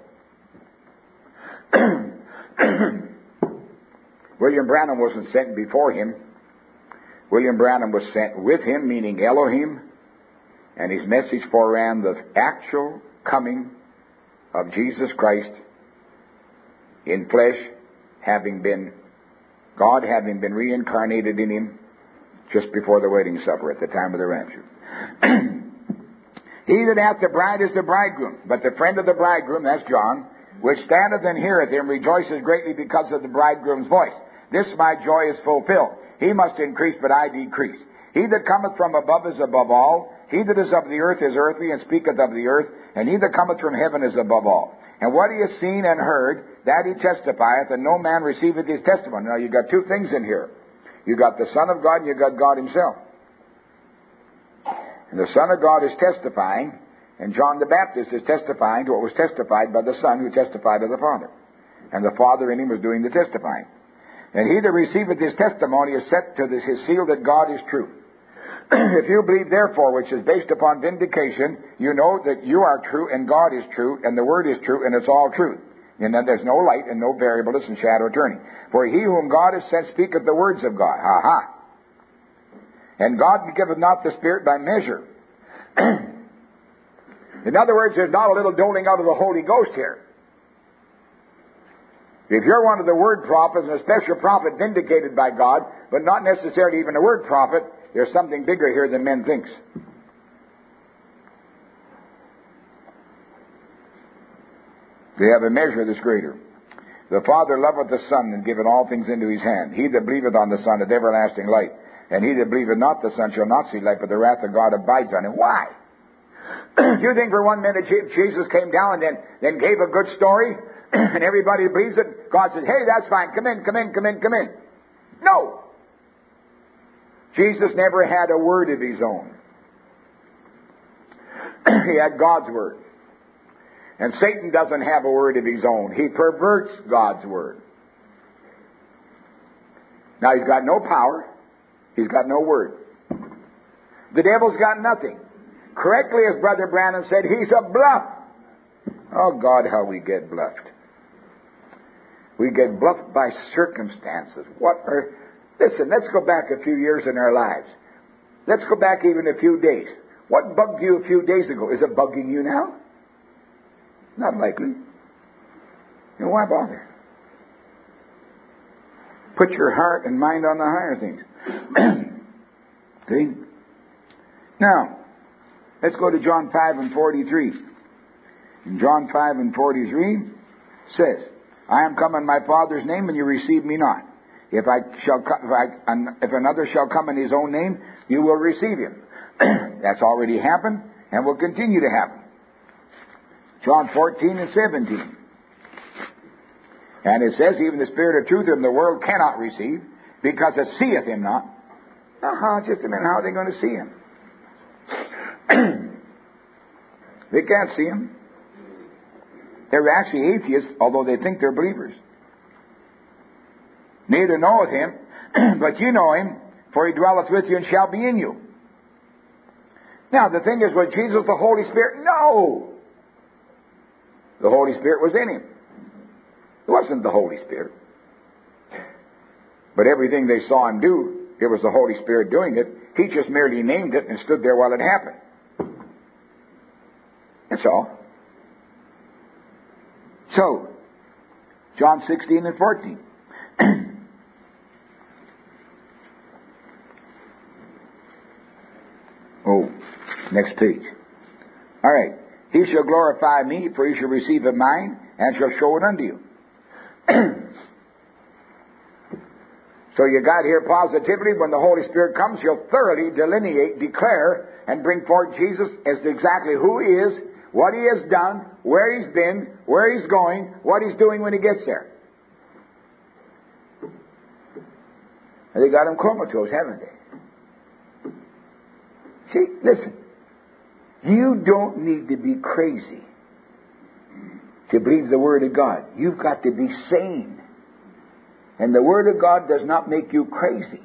Speaker 2: William Branham wasn't sent before him. William Branham was sent with him, meaning Elohim, and his message foreran the actual coming of Jesus Christ in flesh, having been, God having been reincarnated in him just before the wedding supper at the time of the rapture. He that hath the bride is the bridegroom, but the friend of the bridegroom, that's John, which standeth and heareth him, rejoices greatly because of the bridegroom's voice. This my joy is fulfilled. He must increase, but I decrease. He that cometh from above is above all. He that is of the earth is earthly, and speaketh of the earth. And he that cometh from heaven is above all. And what he has seen and heard, that he testifieth, and no man receiveth his testimony. Now, you've got two things in here. You've got the Son of God, and you've got God himself. And the Son of God is testifying, and John the Baptist is testifying to what was testified by the Son who testified of the Father. And the Father in him was doing the testifying. And he that receiveth his testimony is set to this, his seal that God is true. If you believe, therefore, which is based upon vindication, you know that you are true and God is true and the Word is true and it's all truth. And then there's no light and no variableness and shadow turning. For he whom God has sent speaketh the words of God. Ha ha. And God giveth not the Spirit by measure. In other words, there's not a little doling out of the Holy Ghost here. If you're one of the word prophets, and a special prophet vindicated by God, but not necessarily even a word prophet, there's something bigger here than men thinks. They have a measure that's greater. The Father loveth the Son, and giveth all things into his hand. He that believeth on the Son hath everlasting life. And he that believeth not the Son shall not see life, but the wrath of God abides on him. Why? Do you think for one minute Jesus came down and then, then gave a good story, and everybody believes it? God says, hey, that's fine. Come in, come in, come in, come in. No. Jesus never had a word of his own. He had God's word. And Satan doesn't have a word of his own. He perverts God's word. Now, he's got no power. He's got no word. The devil's got nothing. Correctly, as Brother Branham said, he's a bluff. Oh, God, how we get bluffed. We get bluffed by circumstances. What are... Listen, let's go back a few years in our lives. Let's go back even a few days. What bugged you a few days ago? Is it bugging you now? Not likely. You know, why bother? Put your heart and mind on the higher things. See? Now, let's go to John five and forty-three. In John five and forty-three says, I am come in my Father's name, and you receive me not. If I shall, if, I, if another shall come in his own name, you will receive him. That's already happened, and will continue to happen. John fourteen and seventeen. And it says, even the Spirit of truth whom the world cannot receive, because it seeth him not. Now, how, just a minute, how are they going to see him? They can't see him. They're actually atheists, although they think they're believers. Neither knoweth him, but you know him, for he dwelleth with you and shall be in you. Now, the thing is, was Jesus the Holy Spirit? No! The Holy Spirit was in him. It wasn't the Holy Spirit. But everything they saw him do, it was the Holy Spirit doing it. He just merely named it and stood there while it happened. That's all. So, John sixteen and fourteen. Oh, next page. All right. He shall glorify me, for he shall receive of mine, and shall show it unto you. So you got here positively, when the Holy Spirit comes, he'll thoroughly delineate, declare, and bring forth Jesus as to exactly who he is, what he has done, where he's been, where he's going, what he's doing when he gets there. And they got him comatose, haven't they? See, listen. You don't need to be crazy to believe the Word of God. You've got to be sane. And the Word of God does not make you crazy.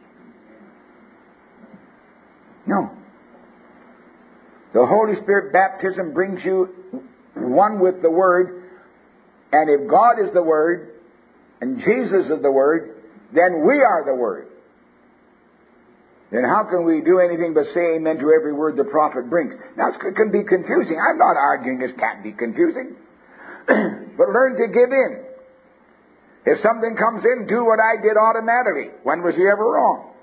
Speaker 2: No. The Holy Spirit baptism brings you one with the Word. And if God is the Word, and Jesus is the Word, then we are the Word. Then how can we do anything but say amen to every word the prophet brings? Now, it can be confusing. I'm not arguing it can't be confusing. But learn to give in. If something comes in, do what I did automatically. When was he ever wrong?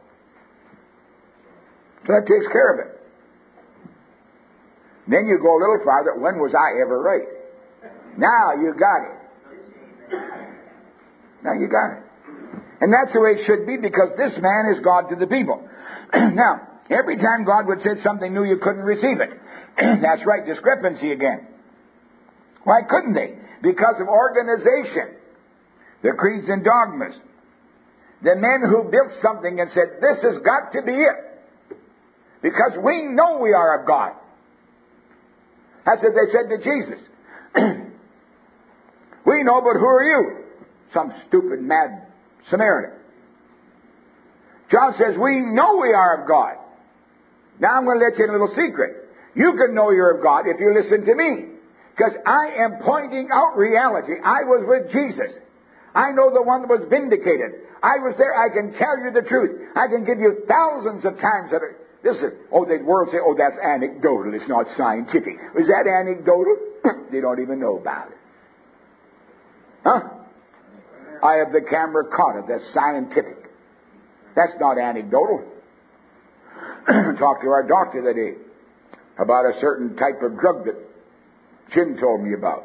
Speaker 2: So that takes care of it. Then you go a little farther. When was I ever right? Now you got it. Now you got it. And that's the way it should be, because this man is God to the people. Now, every time God would say something new, you couldn't receive it. That's right, discrepancy again. Why couldn't they? Because of organization. The creeds and dogmas. The men who built something and said, this has got to be it. Because we know we are of God. That's what they said to Jesus. We know, but who are you? Some stupid, mad Samaritan. John says, we know we are of God. Now I'm going to let you in a little secret. You can know you're of God if you listen to me. Because I am pointing out reality. I was with Jesus. I know the one that was vindicated. I was there. I can tell you the truth. I can give you thousands of times that are, this is, oh, the world say, oh, that's anecdotal. It's not scientific. Was that anecdotal? They don't even know about it. Huh? I have the camera caught it. That's scientific. That's not anecdotal. Talked to our doctor today about a certain type of drug that Jim told me about.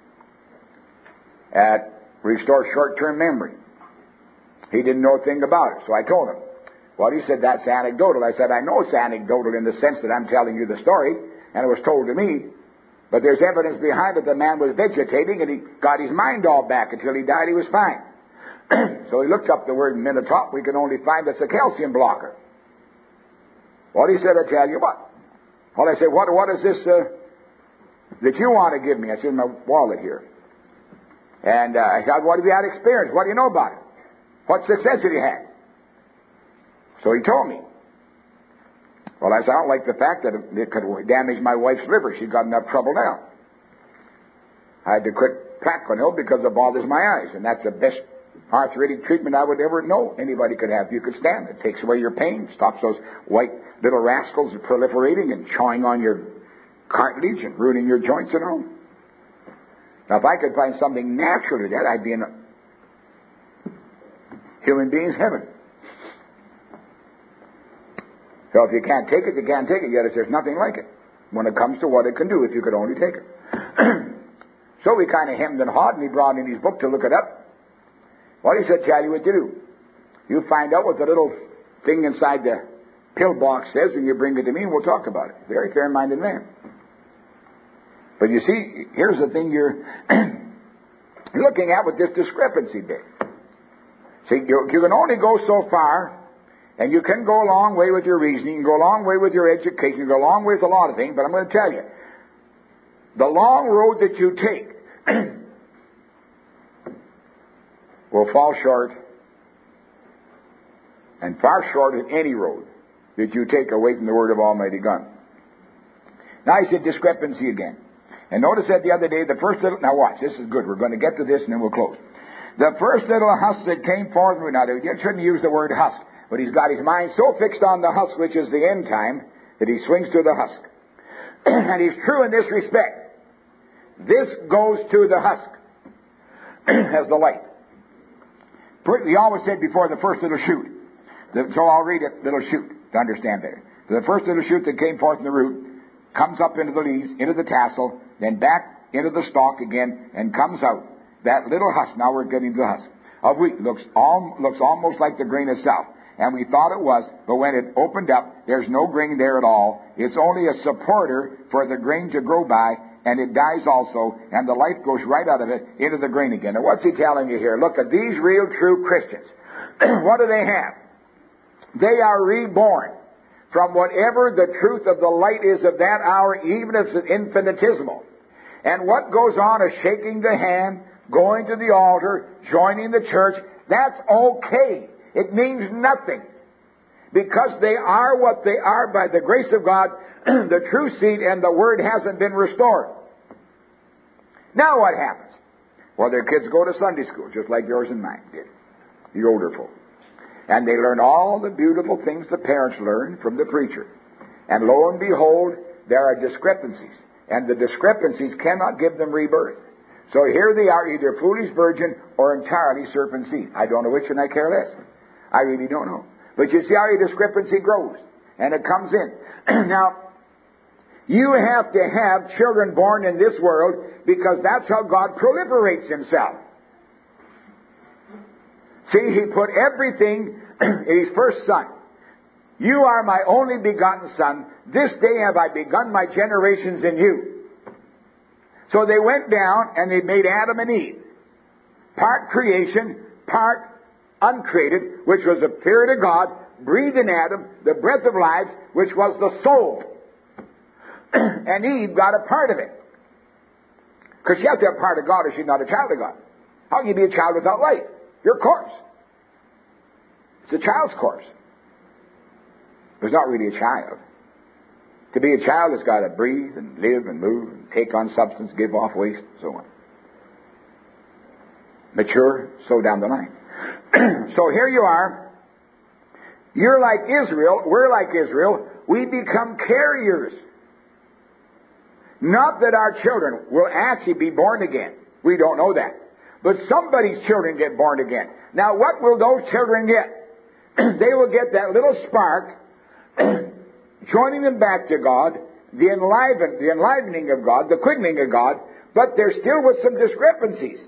Speaker 2: At Restore Short-Term Memory. He didn't know a thing about it, so I told him. Well, he said, that's anecdotal. I said, I know it's anecdotal in the sense that I'm telling you the story, and it was told to me, but there's evidence behind it. The man was vegetating, and he got his mind all back. Until he died, he was fine. So he looked up the word Minotrop. We can only find it's a calcium blocker. Well, he said, I tell you what. Well, I said, what, what is this uh, that you want to give me? I said, in my wallet here. And uh, I said, what have you had experience? What do you know about it? What success have you had? So he told me. Well, I said, I don't like the fact that it could damage my wife's liver. She's got enough trouble now. I had to quit Plaquenil because it bothers my eyes. And that's the best arthritic treatment I would ever know anybody could have. You could stand it. It takes away your pain. Stops those white little rascals proliferating and chawing on your cartilage and ruining your joints and all. Now, if I could find something natural to that, I'd be in a human being's heaven. So if you can't take it, you can't take it. Yet there's nothing like it when it comes to what it can do if you could only take it. So we kind of hemmed and hawed, and he brought in his book to look it up. Well, he said, tell you what to do. You find out what the little thing inside the pill box says, and you bring it to me, and we'll talk about it. Very fair-minded man. But you see, here's the thing you're looking at with this discrepancy bit. See, you, you can only go so far, and you can go a long way with your reasoning, you can go a long way with your education, you can go a long way with a lot of things, but I'm going to tell you, the long road that you take will fall short, and far short of any road that you take away from the Word of Almighty God. Now he said discrepancy again. And notice that the other day, the first little... Now watch, this is good. We're going to get to this and then we'll close. The first little husk that came forth... Now, you shouldn't use the word husk, but he's got his mind so fixed on the husk, which is the end time, that he swings to the husk. And he's true in this respect. This goes to the husk as the light. He always said before the first little shoot. So I'll read it, little shoot, to understand better. The first little shoot that came forth in the root comes up into the leaves, into the tassel, then back into the stalk again, and comes out. That little husk, now we're getting to the husk, of wheat looks, all, looks almost like the grain itself. And we thought it was, but when it opened up, there's no grain there at all. It's only a supporter for the grain to grow by, and it dies also, and the life goes right out of it into the grain again. And what's he telling you here? Look at these real true Christians. What do they have? They are reborn from whatever the truth of the light is of that hour, even if it's infinitesimal. And what goes on is shaking the hand, going to the altar, joining the church. That's okay. It means nothing. Because they are what they are by the grace of God, the true seed, and the Word hasn't been restored. Now what happens? Well, their kids go to Sunday school, just like yours and mine did, the older folk. And they learn all the beautiful things the parents learn from the preacher. And lo and behold, there are discrepancies. And the discrepancies cannot give them rebirth. So here they are, either foolish virgin or entirely serpent seed. I don't know which, and I care less. I really don't know. But you see how your discrepancy grows. And it comes in. Now, you have to have children born in this world because that's how God proliferates Himself. See, He put everything in His first Son. You are my only begotten Son. This day have I begun my generations in you. So they went down and they made Adam and Eve. Part creation, part uncreated, which was the Spirit of God, breathed in Adam the breath of life, which was the soul. And Eve got a part of it. Because she has to have a part of God or she's not a child of God. How can you be a child without life? You're a corpse. It's a child's corpse. It's not really a child. To be a child has got to breathe and live and move and take on substance, give off waste, and so on. Mature, so down the line. So here you are. You're like Israel. We're like Israel. We become carriers. Not that our children will actually be born again. We don't know that. But somebody's children get born again. Now what will those children get? They will get that little spark joining them back to God, the, enliven, the enlivening of God, the quickening of God, but they're still with some discrepancies.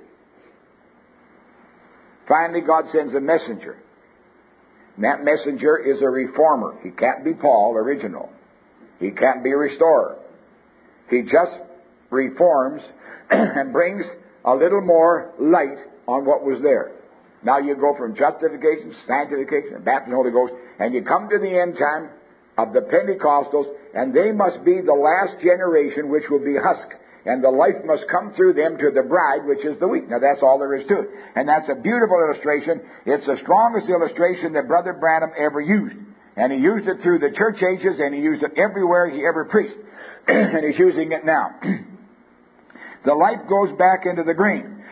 Speaker 2: Finally, God sends a messenger. And that messenger is a reformer. He can't be Paul, original. He can't be a restorer. He just reforms and brings a little more light on what was there. Now you go from justification, sanctification, baptism, Holy Ghost, and you come to the end time of the Pentecostals, and they must be the last generation which will be husk. And the life must come through them to the bride, which is the wheat. Now that's all there is to it. And that's a beautiful illustration. It's the strongest illustration that Brother Branham ever used. And he used it through the church ages, and he used it everywhere he ever preached. And he's using it now. The life goes back into the green.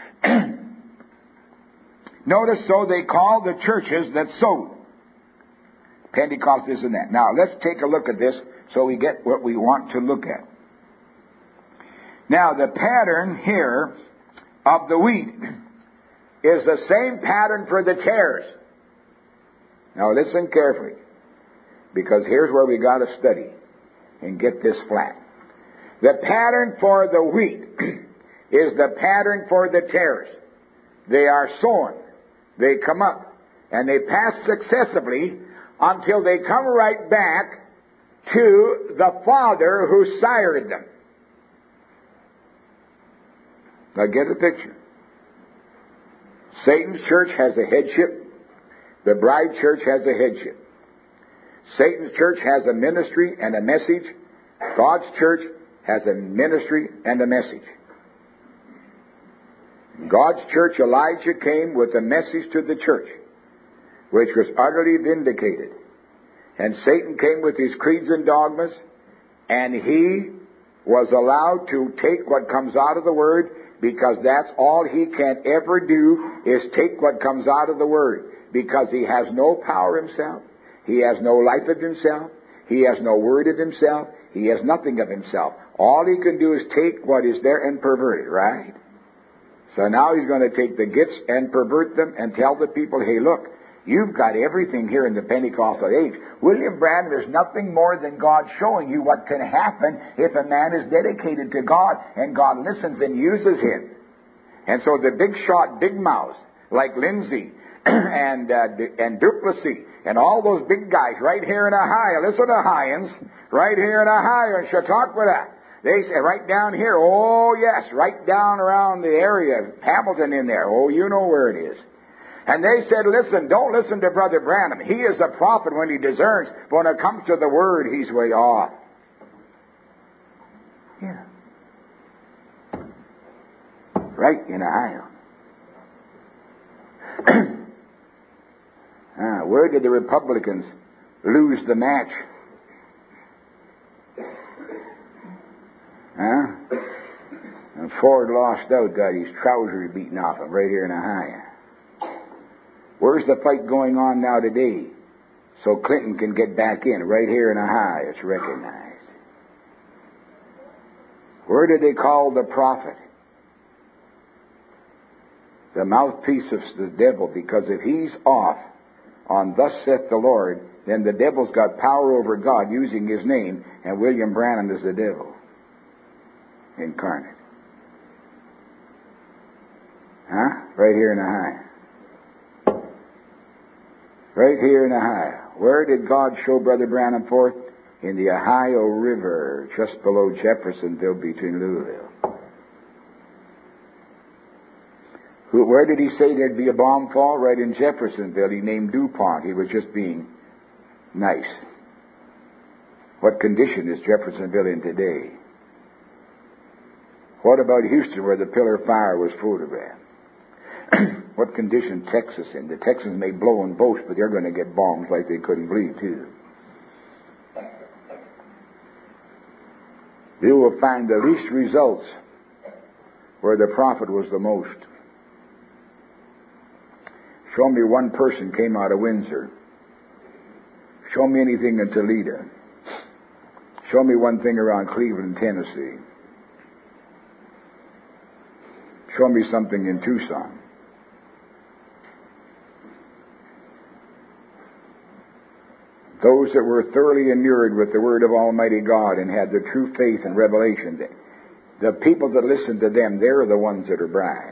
Speaker 2: Notice, so they call the churches that sowed. Pentecost isn't that. Now, let's take a look at this so we get what we want to look at. Now, the pattern here of the wheat is the same pattern for the tares. Now, listen carefully, because here's where we got to study and get this flat. The pattern for the wheat is the pattern for the tares. They are sown. They come up, and they pass successively until they come right back to the Father who sired them. Now get the picture. Satan's church has a headship. The bride church has a headship. Satan's church has a ministry and a message. God's church has a ministry and a message. God's church, Elijah came with a message to the church, which was utterly vindicated. And Satan came with his creeds and dogmas, and he was allowed to take what comes out of the Word, because that's all he can ever do, is take what comes out of the Word. Because he has no power himself. He has no life of himself. He has no word of himself. He has nothing of himself. All he can do is take what is there and pervert it, right? So now he's going to take the gifts and pervert them and tell the people, hey, look, you've got everything here in the Pentecostal age. William Branham, there's nothing more than God showing you what can happen if a man is dedicated to God and God listens and uses him. And so the big shot, big mouths, like Lindsay and uh, and Duplessis and all those big guys right here in Ohio, listen to Hyans, right here in Ohio, and Chautauqua, they say right down here, oh yes, right down around the area, Hamilton in there, oh you know where it is. And they said, listen, don't listen to Brother Branham. He is a prophet when he discerns, but when it comes to the Word, he's way off. Yeah. Right in Ohio. ah, where did the Republicans lose the match? Huh? And Ford lost out, got his trousers beaten off him right here in Ohio. Where's the fight going on now today? So Clinton can get back in. Right here in Ohio, it's recognized. Where do they call the prophet? The mouthpiece of the devil, because if he's off on thus saith the Lord, then the devil's got power over God using his name, and William Branham is the devil incarnate. Huh? Right here in Ohio. Right here in Ohio. Where did God show Brother Branham forth? In the Ohio River, just below Jeffersonville, between Louisville. Who, where did he say there'd be a bomb fall? Right in Jeffersonville. He named DuPont. He was just being nice. What condition is Jeffersonville in today? What about Houston, where the pillar of fire was photographed? What condition Texas in? The Texans may blow and boast, but they're going to get bombs like they couldn't believe, too. You will find the least results where the prophet was the most. Show me one person came out of Windsor. Show me anything in Toledo. Show me one thing around Cleveland, Tennessee. show me something in Tucson. Those that were thoroughly inured with the Word of Almighty God and had the true faith and revelation, the people that listened to them, they're the ones that are bride.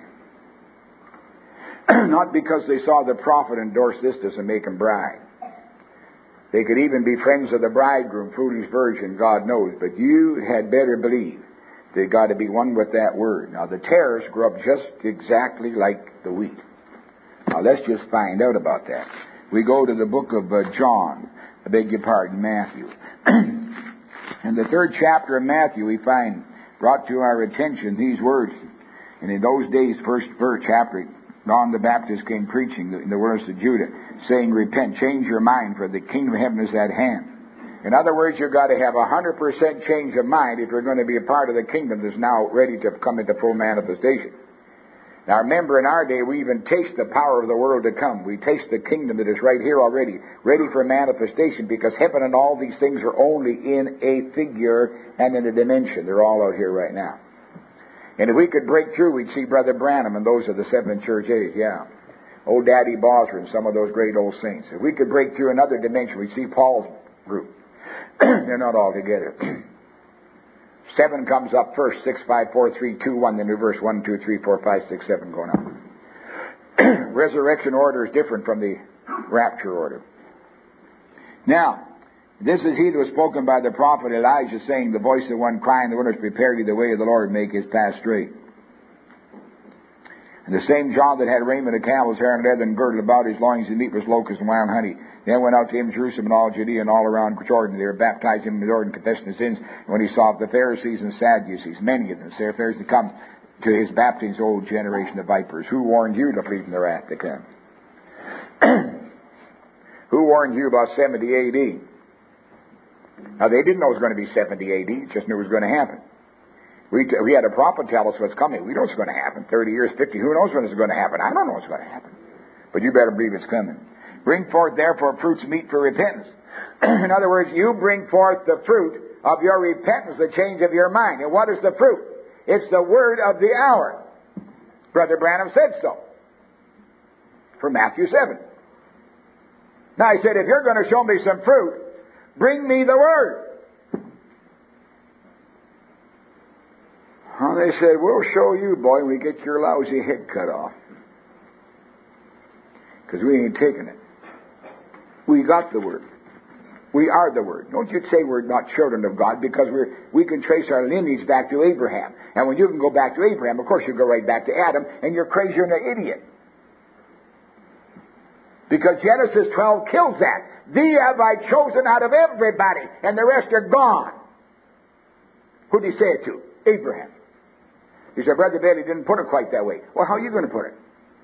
Speaker 2: Not because they saw the prophet endorse this doesn't make them bride. They could even be friends of the bridegroom, foolish virgin, God knows. But you had better believe they got to be one with that word. Now the tares grew up just exactly like the wheat. Now let's just find out about that. We go to the book of uh, John, I beg your pardon, Matthew. In the third chapter of Matthew we find brought to our attention these words. And in those days, first verse chapter, John the Baptist came preaching in the words of Judah, saying, repent, change your mind, for the kingdom of heaven is at hand. In other words, you've got to have a hundred percent change of mind if you're going to be a part of the kingdom that's now ready to come into full manifestation. Now remember, in our day, we even taste the power of the world to come. We taste the kingdom that is right here already, ready for manifestation, because heaven and all these things are only in a figure and in a dimension. They're all out here right now. And if we could break through, we'd see Brother Branham and those of the Seventh Church Age, yeah. Old Daddy Bosworth and some of those great old saints. If we could break through another dimension, we'd see Paul's group. They're not all together. Seven comes up first, six, five, four, three, two, one, then reverse one, two, three, four, five, six, seven going up. Resurrection order is different from the rapture order. Now, this is he that was spoken by the prophet Elijah, saying, the voice of one crying in the wilderness, prepare ye the way of the Lord, make his path straight. And the same John that had raiment of camel's hair and leather and girdle about his loins and meat was locusts and wild honey. Then went out to him Jerusalem and all Judea and all around Jordan. They were baptized him in the Jordan, confessing his sins. And when he saw the Pharisees and Sadducees, many of them, the Pharisees come to his baptism, old generation of vipers, who warned you to flee from the wrath to come? Who warned you about seventy A D? Now, they didn't know it was going to be seventy A D, just knew it was going to happen. We, t- we had a prophet tell us what's coming. We know what's going to happen. thirty years, fifty, who knows when it's going to happen? I don't know what's going to happen. But you better believe it's coming. Bring forth, therefore, fruits meet for repentance. In other words, you bring forth the fruit of your repentance, the change of your mind. And what is the fruit? It's the word of the hour. Brother Branham said so. From Matthew seven. Now, he said, if you're going to show me some fruit, bring me the word. Well, they said, we'll show you, boy, when we get your lousy head cut off. Because we ain't taking it. We got the word. We are the word. Don't you say we're not children of God, because we're, we can trace our lineage back to Abraham. And when you can go back to Abraham, of course you go right back to Adam, and you're crazier than an idiot. Because Genesis twelve kills that. Thee have I chosen out of everybody, and the rest are gone. Who did he say it to? Abraham. He said, Brother Bailey didn't put it quite that way. Well, how are you going to put it?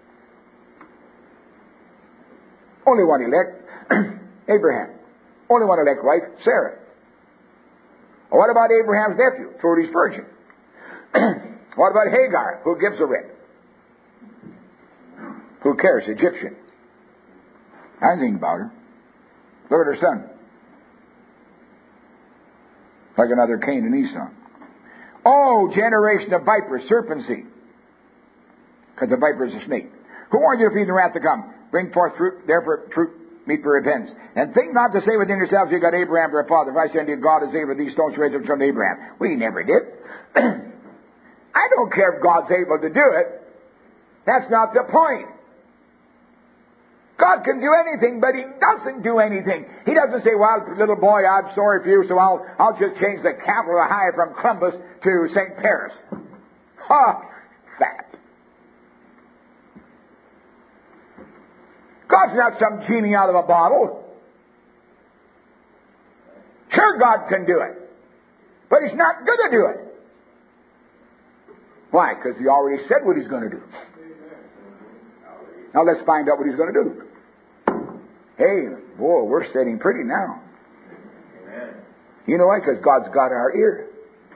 Speaker 2: Only one elect, Abraham. Only one elect wife, Sarah. Well, what about Abraham's nephew, foolish virgin? What about Hagar? Who gives a rip? Who cares? Egyptian. I think about her. Look at her son. Like another Cain and Esau. Oh, generation of vipers, serpent seed. Because the viper is a snake. Who warned you to feed the wrath to come? Bring forth fruit, therefore fruit meet for repentance. And think not to say within yourselves, you got Abraham for a father. If I send you God is able, these stones to raise up from Abraham. We never did. I don't care if God's able to do it. That's not the point. God can do anything, but He doesn't do anything. He doesn't say, well, little boy, I'm sorry for you, so I'll, I'll just change the capital of High from Columbus to Saint Paris. Ha! Fat. God's not some genie out of a bottle. Sure, God can do it. But He's not going to do it. Why? Because He already said what He's going to do. Now let's find out what He's going to do. Hey, boy, we're sitting pretty now. Amen. You know why? Because God's got our ear.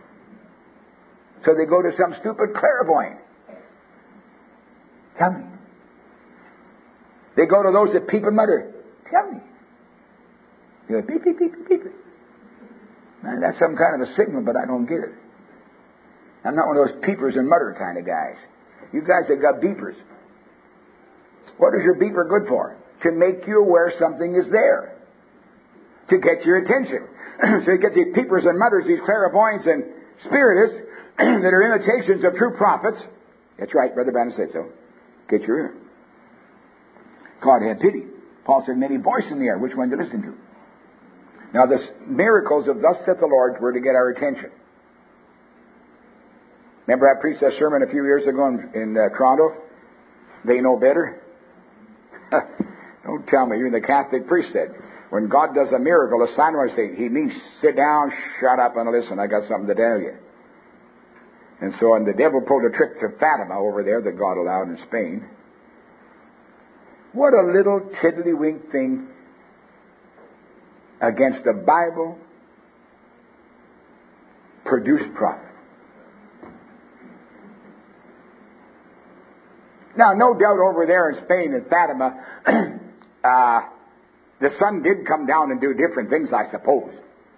Speaker 2: So they go to some stupid clairvoyant. Tell me. They go to those that peep and mutter. Tell me. You go, beep, beep, beep, beep, beep. Man, that's some kind of a signal, but I don't get it. I'm not one of those peepers and mutter kind of guys. You guys have got beepers. What is your beeper good for? To make you aware something is there. To get your attention. So you get these peepers and mutters, these clairvoyants and spiritists that are imitations of true prophets. That's right, Brother Branham said so. Get your ear. God had pity. Paul said, many voices in the air, which one to listen to? Now the miracles of thus saith the Lord were to get our attention. Remember I preached that sermon a few years ago in, in uh, Toronto? They know better? Don't tell me. Even the Catholic priest said, when God does a miracle, a sign, I say, he means sit down, shut up, and listen. I got something to tell you. And so, and the devil pulled a trick to Fatima over there that God allowed in Spain. What a little tiddlywink thing against the Bible produced prophet. Now, no doubt over there in Spain in Fatima, uh, the sun did come down and do different things, I suppose.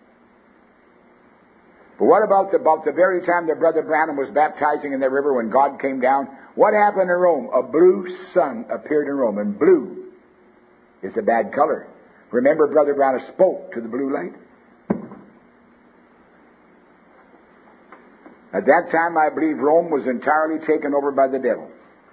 Speaker 2: But what about the, about the very time that Brother Branham was baptizing in the river when God came down? What happened in Rome? A blue sun appeared in Rome, and blue is a bad color. Remember, Brother Branham spoke to the blue light? At that time, I believe Rome was entirely taken over by the devil.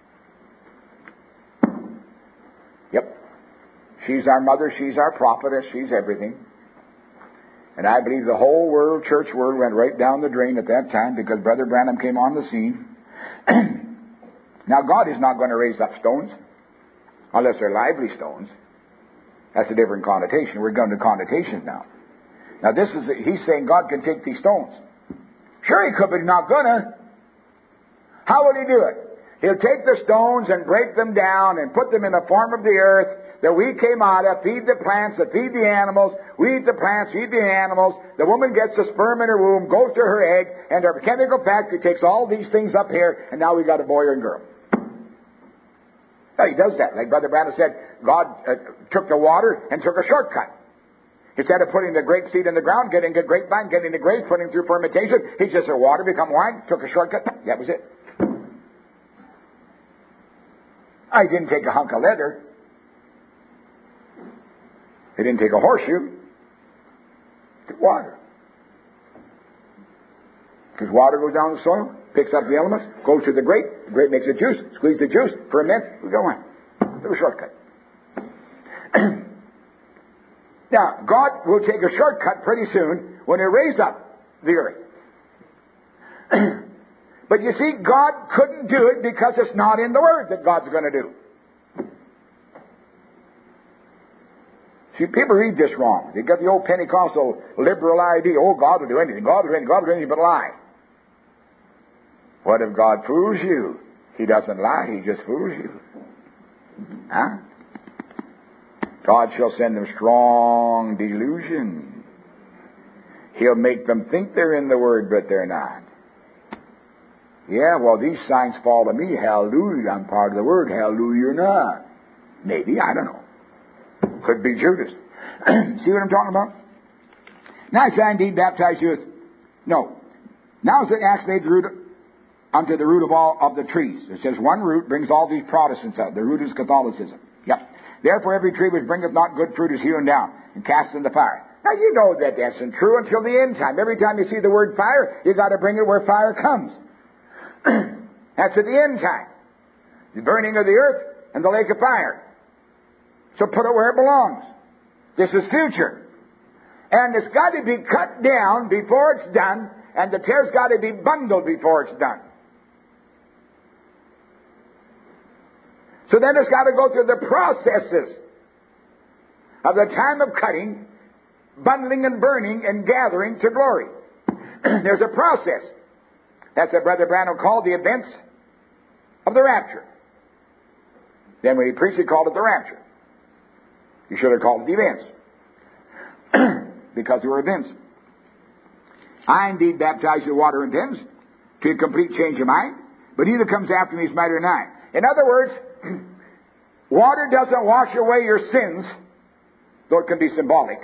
Speaker 2: Yep. She's our mother, she's our prophetess, she's everything. And I believe the whole world, church world, went right down the drain at that time because Brother Branham came on the scene. Now, God is not going to raise up stones unless they're lively stones. That's a different connotation. We're going to connotations now. Now, this is, he's saying God can take these stones. Sure he could, but he's not going to. How will he do it? He'll take the stones and break them down and put them in the form of the earth that we came out of, feed the plants, that feed the animals. We eat the plants, feed the animals. The woman gets the sperm in her womb, goes to her egg, and her chemical factory takes all these things up here, and now we got a boy and girl. Now, he does that. Like Brother Branham said, God uh, took the water and took a shortcut. Instead of putting the grape seed in the ground, getting the grapevine, getting the grape, putting through fermentation, he just said water become wine, took a shortcut. That was it. I didn't take a hunk of leather. He didn't take a horseshoe. He took water. Because water goes down the soil, picks up the elements, goes to the grape, the grape makes a juice, squeeze the juice, ferments, we go on. Took a shortcut. Now, God will take a shortcut pretty soon when He raised up the earth. But you see, God couldn't do it because it's not in the Word that God's going to do. See, people read this wrong. They got the old Pentecostal liberal idea, oh, God will do anything, God will do anything, God will do anything but lie. What if God fools you? He doesn't lie, He just fools you. Huh? God shall send them strong delusion. He'll make them think they're in the Word, but they're not. Yeah, well, these signs follow me. Hallelujah, I'm part of the Word. Hallelujah, you're not. Maybe, I don't know. Could be Judas. See what I'm talking about? Now shall I indeed baptize you with... No. Now is the axe laid the root unto the root of all of the trees. It says one root brings all these Protestants out. The root is Catholicism. Yep. Therefore every tree which bringeth not good fruit is hewn down and cast in the fire. Now you know that that's not true until the end time. Every time you see the word fire, you got to bring it where fire comes. That's at the end time. The burning of the earth and the lake of fire. So put it where it belongs. This is future. And it's got to be cut down before it's done, and the tare's got to be bundled before it's done. So then it's got to go through the processes of the time of cutting, bundling and burning and gathering to glory. There's a process. That's what Brother Branham called the events of the rapture. Then when he preached, he called it the rapture. You should have called it the events. Because they were events. I indeed baptize you with water and things to a complete change of mind, but he that comes after me is mightier than I. In other words, water doesn't wash away your sins, though it can be symbolic.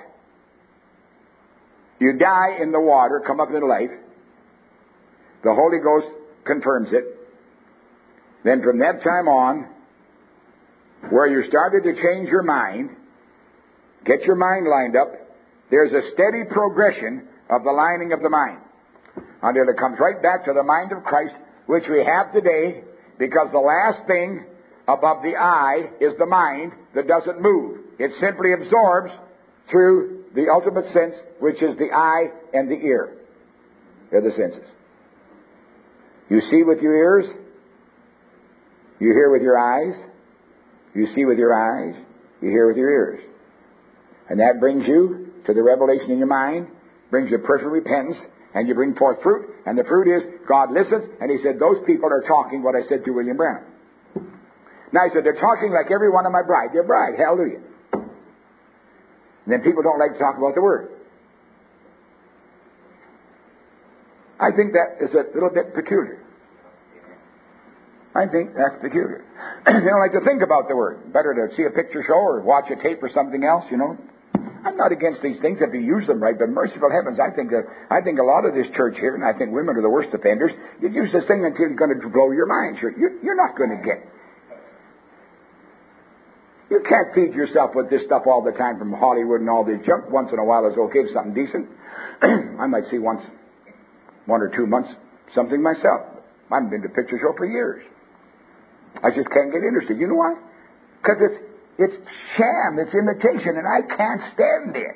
Speaker 2: You die in the water, come up into life. The Holy Ghost confirms it. then from that time on, where you started to change your mind, get your mind lined up, there's a steady progression of the lining of the mind until it comes right back to the mind of Christ, which we have today, because the last thing above the eye is the mind that doesn't move. It simply absorbs through the ultimate sense, which is the eye and the ear. They're the senses. You see with your ears, you hear with your eyes, you see with your eyes, you hear with your ears. And that brings you to the revelation in your mind, brings you personal repentance, and you bring forth fruit. And the fruit is, God listens, and He said, those people are talking what I said to William Branham. Now He said, they're talking like every one of my bride. Their bride, hallelujah. And then people don't like to talk about the Word. I think that is a little bit peculiar. I think that's peculiar. They don't like to think about the Word. Better to see a picture show or watch a tape or something else, you know. I'm not against these things if you use them right, but merciful heavens, I think that I think a lot of this church here, and I think women are the worst offenders, you use this thing until you're going to blow your mind. You're, you're not going to get. You can't feed yourself with this stuff all the time from Hollywood and all this junk. Once in a while is okay, something decent. I might see once, one or two months, something myself. I haven't been to a picture show for years. I just can't get interested. You know why? Because it's it's sham, it's imitation, and I can't stand it.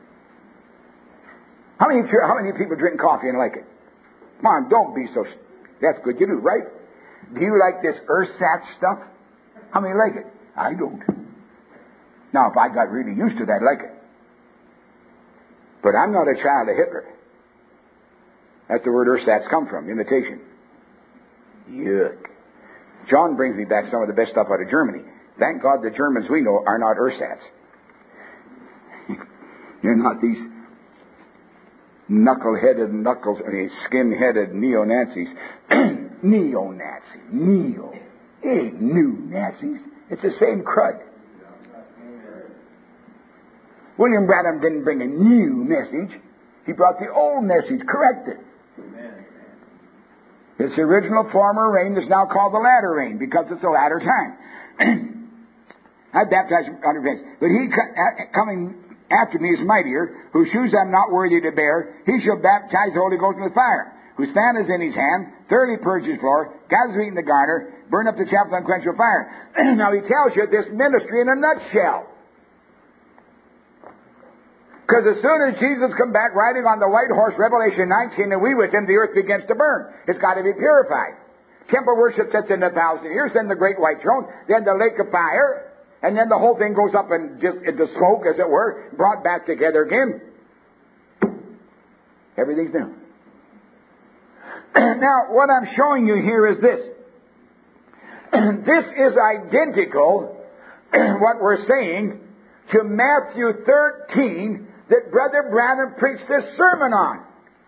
Speaker 2: How many how many people drink coffee and like it? Come on, don't be so. That's good. You do, right? Do you like this ersatz stuff? How many like it? I don't. Now, if I got really used to that, I'd like it. But I'm not a child of Hitler. That's the word ersatz come from, imitation. Yuck. John brings me back some of the best stuff out of Germany. Thank God the Germans we know are not ersatz. You're not these knuckle-headed, knuckles, I mean, skin-headed neo-Nazis. Neo-Nazi. Neo. It ain't new Nazis. It's the same crud. William Branham didn't bring a new message. He brought the old message, corrected. Its original former rain is now called the latter rain because it's the latter time. I baptize under grace. But he coming after me is mightier, whose shoes I'm not worthy to bear. He shall baptize the Holy Ghost with fire, whose fan is in his hand, thoroughly purge his floor, gathers wheat in the garner, burn up the chaff with unquenchable fire. Now he tells you this ministry in a nutshell. Because as soon as Jesus come back riding on the white horse, Revelation nineteen, and we with him, the earth begins to burn. It's got to be purified. Temple worship sits in a thousand years, then the great white throne, then the lake of fire, and then the whole thing goes up and just into smoke, as it were, brought back together again. Everything's new. Now, what I'm showing you here is this. This is identical, what we're saying, to Matthew thirteen, that Brother Branham preached this sermon on.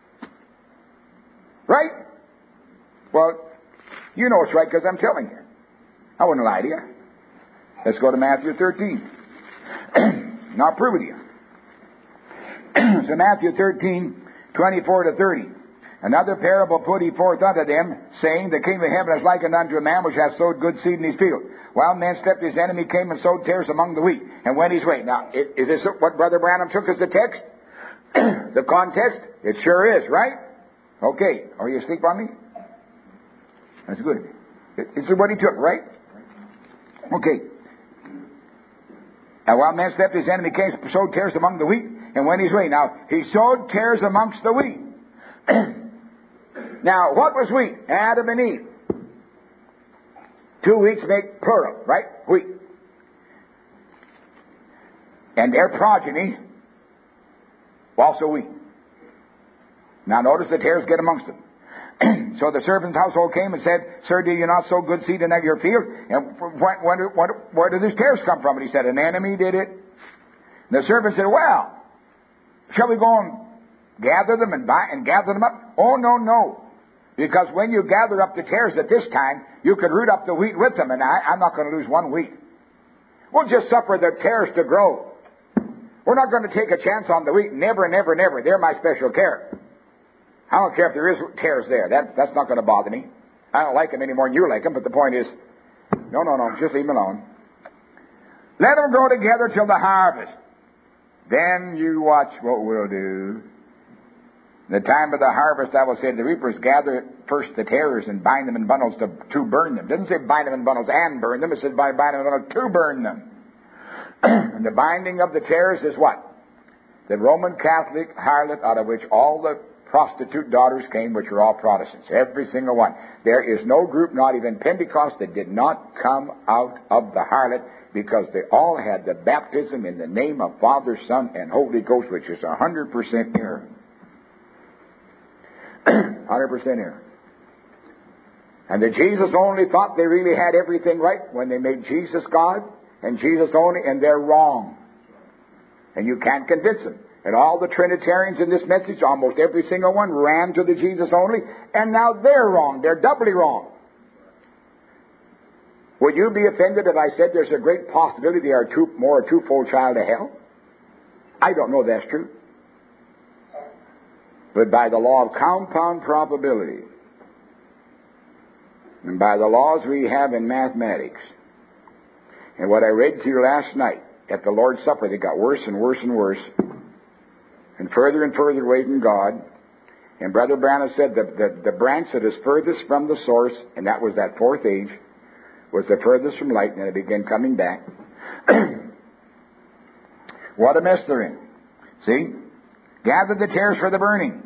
Speaker 2: Right? Well, you know it's right because I'm telling you. I wouldn't lie to you. Let's go to Matthew thirteen. And I'll prove it to you. So Matthew thirteen, twenty-four to thirty. Another parable put he forth unto them, saying, the kingdom of heaven is likened unto a man which hath sowed good seed in his field. While men slept, his enemy came and sowed tares among the wheat, and went his way. Now, is this what Brother Branham took as the text? The context? It sure is, right? Okay. Are you asleep on me? That's good. This is what he took, right? Okay. And while men slept, his enemy came and sowed tares among the wheat, and went his way. Now, he sowed tares amongst the wheat. Now, what was wheat? Adam and Eve. Two wheats make plural, right? Wheat. And their progeny, also wheat. Now notice the tares get amongst them. So the servant's household came and said, Sir, do you not sow good seed in your field? And what, what, what, where did these tares come from? And he said, an enemy did it. And the servant said, well, shall we go and gather them and buy and gather them up? Oh, no, no. Because when you gather up the tares at this time, you could root up the wheat with them, and I, I'm not going to lose one wheat. We'll just suffer the tares to grow. We're not going to take a chance on the wheat. Never, never, never. They're my special care. I don't care if there is tares there. That, that's not going to bother me. I don't like them any more than you like them, but the point is, no, no, no, just leave them alone. Let them grow together till the harvest. Then you watch what we'll do. In the time of the harvest, I will say to the reapers, gather first the tares and bind them in bundles to, to burn them. It doesn't say bind them in bundles and burn them. It says bind them in bundles to burn them. And the binding of the tares is what? The Roman Catholic harlot, out of which all the prostitute daughters came, which are all Protestants. Every single one. There is no group, not even Pentecost, that did not come out of the harlot, because they all had the baptism in the name of Father, Son, and Holy Ghost, which is one hundred percent error. one hundred percent error. And the Jesus only thought they really had everything right when they made Jesus God and Jesus only, and they're wrong. And you can't convince them. And all the Trinitarians in this message, almost every single one, ran to the Jesus only, and now they're wrong. They're doubly wrong. Would you be offended if I said there's a great possibility they are two, more a twofold child of hell? I don't know that's true. But by the law of compound probability, and by the laws we have in mathematics, and what I read to you last night at the Lord's Supper, they got worse and worse and worse, and further and further away from God. And Brother Branham said that the, the branch that is furthest from the source, and that was that fourth age, was the furthest from light, and then it began coming back. What a mess they're in. See? Gather the tares for the burning.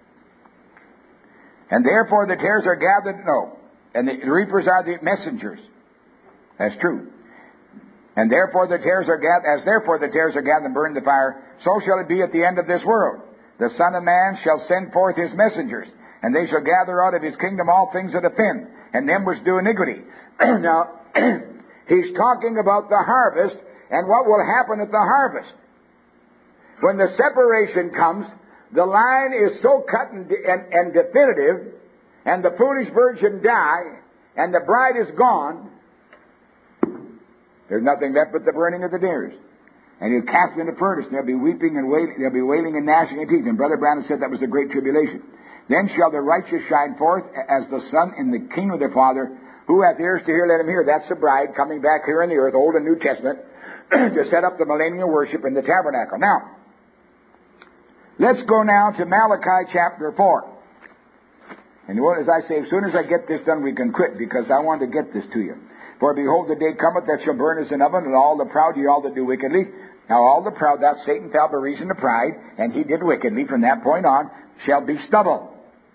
Speaker 2: And therefore the tares are gathered, no. And the reapers are the messengers. That's true. And therefore the tares are gathered, as therefore the tares are gathered and burned in the fire, so shall it be at the end of this world. The Son of Man shall send forth his messengers, and they shall gather out of his kingdom all things that offend, and them which do iniquity. Now, he's talking about the harvest, and what will happen at the harvest. When the separation comes, the line is so cut and, and, and definitive, and the foolish virgin die, and the bride is gone, there's nothing left but the burning of the tares. And you cast them in the furnace, and there'll be weeping and wailing, there'll be wailing and gnashing of teeth. And Brother Branham said that was the great tribulation. Then shall the righteous shine forth as the sun in the kingdom of their Father. Who hath ears to hear, let him hear. That's the bride coming back here in the earth, Old and New Testament, to set up the millennial worship in the tabernacle. Now, let's go now to Malachi chapter four. And as I say, as soon as I get this done, we can quit, because I want to get this to you. For behold, the day cometh that shall burn as an oven, and all the proud, ye all that do wickedly. Now all the proud, that Satan fell by reason of pride, and he did wickedly from that point on, shall be stubble.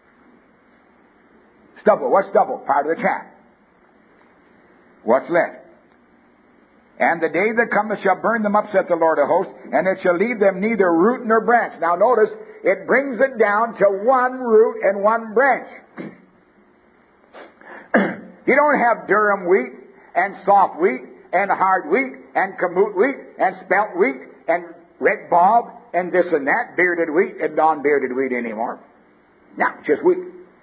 Speaker 2: Stubble. What's stubble? Part of the chaff. What's left? And the day that cometh shall burn them up, saith the Lord of hosts, and it shall leave them neither root nor branch. Now notice, it brings it down to one root and one branch. You don't have Durham wheat, and soft wheat, and hard wheat, and kamut wheat, and spelt wheat, and red bob, and this and that, bearded wheat, and non-bearded wheat anymore. Now, just wheat.